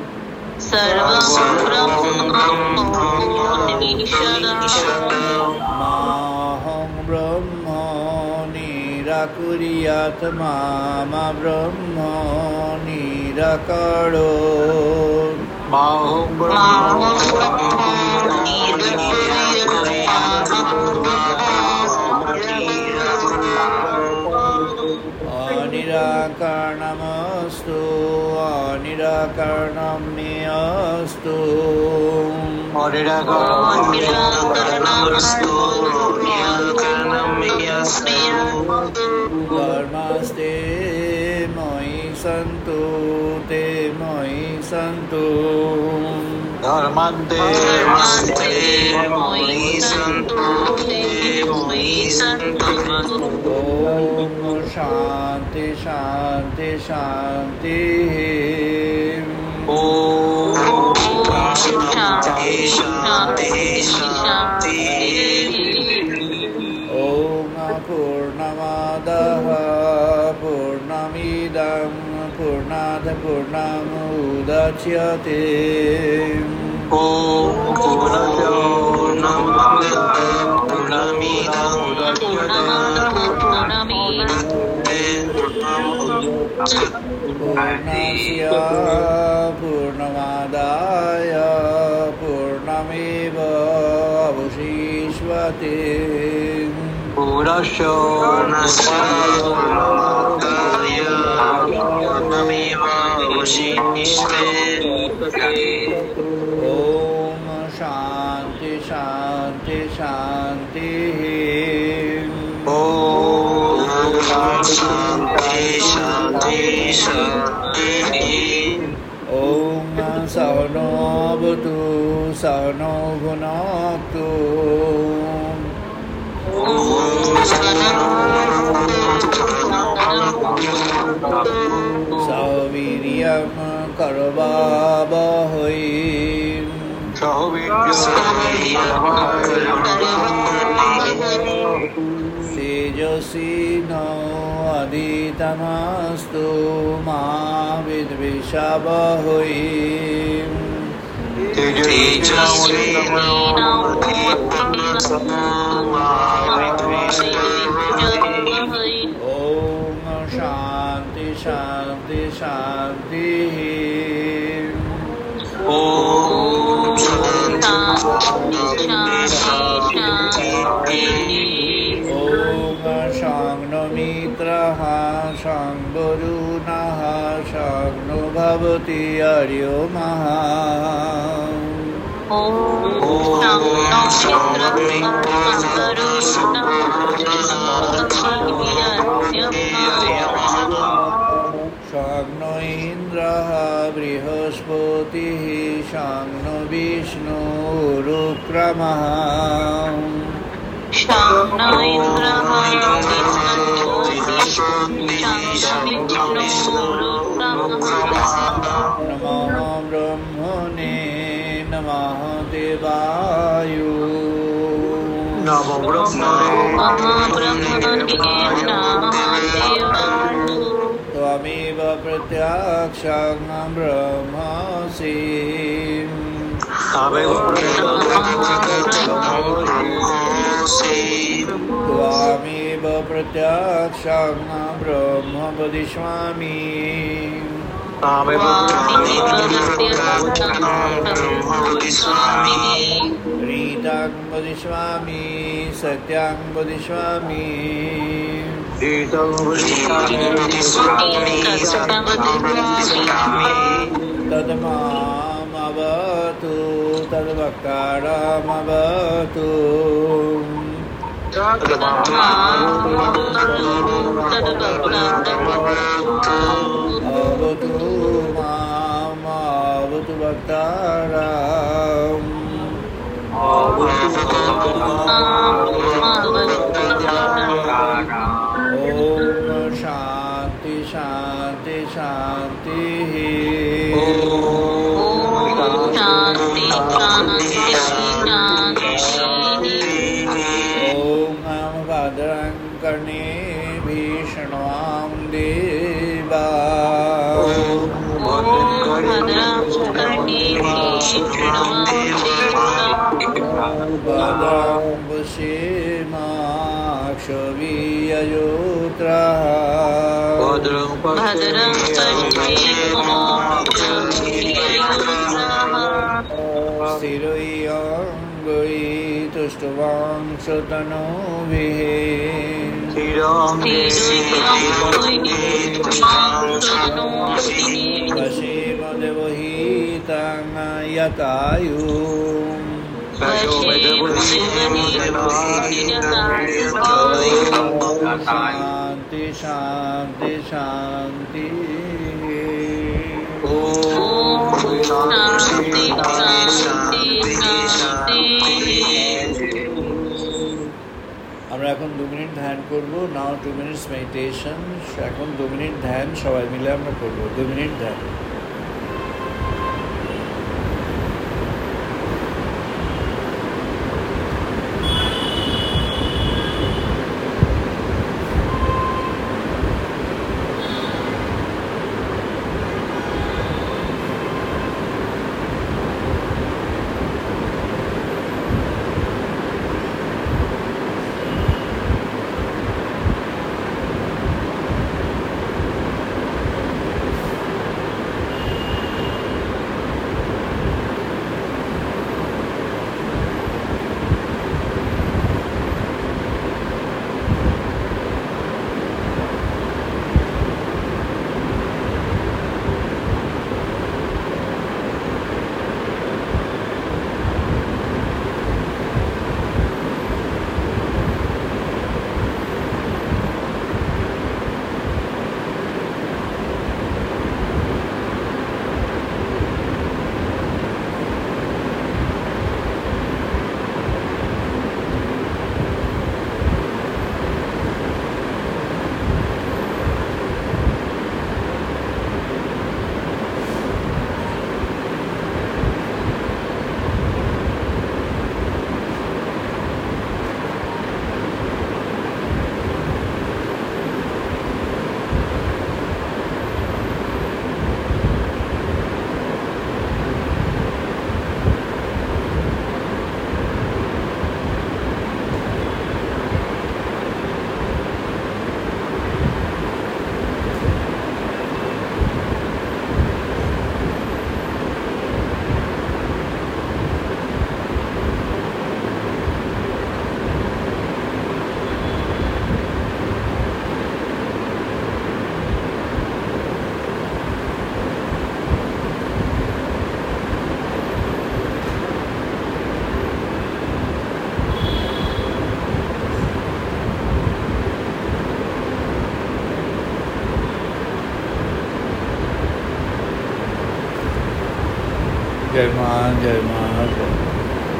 माहं ब्रह्म निराकुर्यात् मा ब्रह्म निराकरोत् अनिराकरणमस्तु अनिराकरणं मे अस्तु धर्मस्ते मयि सन्तु ते मयि सन्तु धर्मन्ते मयि सन्तु ते मयि सन्तु। ओम शांति शांति शांति। ओम शांति शांति शांति। ओम पूर्णमादः पूर्णमिदं पूर्णात् पूर्णमुदच्यते। ओम पूर्णमादः पूर्णमिदं पूर्णस्य पूर्णमादाय पूर्णमेवावशिष्यते। पूर्णस्य पूर्णमादाय पूर्णमेवावशिष्यते। ओम शांति शांति शांति। ओम शांति शांति शांति। ओम सहनो भवतु सहनो भुनक्तु। सवीर्यं करवावहै तेजस्विनावधीतमस्तु मा विद्विषावहै। ओम शांति शांति शांति। ओम ओम शं मित्रः शं वरुणः शं नो भवति अर्यमः। शं नो इन्द्रः बृहस्पतिः शं नो विष्णुरुक्रमः। नमः ब्रह्मणे नमः देवाय। नमो त्वमेव प्रत्यक्षं ब्रह्मासि। त्वमेव प्रत्यक्षं ब्रह्म वदिष्यामि। रीतं वदिष्यामि सत्यं वदिष्यामि। तद्मामवतु तद्वक्तारमवतु। avatu mam avatu bhaktaram Om Shanti Shanti Shanti Shanti Shanti Shanti Om Nam Bhadrang Karne Bhishanvam Deva Bhadram Pushima Kshaviyayotra Bhadram Sthirayangoi Tushtavam Sutanovih Vasima Devahitam Yatayum Shanti Shanti Shanti আমরা এখন 2 মিনিট ধ্যান করব নাও 2 minutes meditation এখন 2 minute ধ্যান সবাই মিলে আমরা করব 2 মিনিট ধ্যান জয় মা জয় মা জয় মা।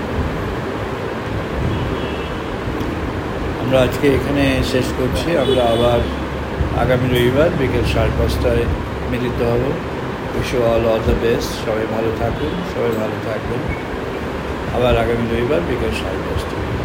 আমরা আজকে এখানে শেষ করছি আমরা আবার আগামী রবিবার বিকেল 5:30 মিলিত হব wish you all the best সবাই ভালো থাকুন সবাই ভালো থাকবেন আবার আগামী রবিবার বিকেল 5:30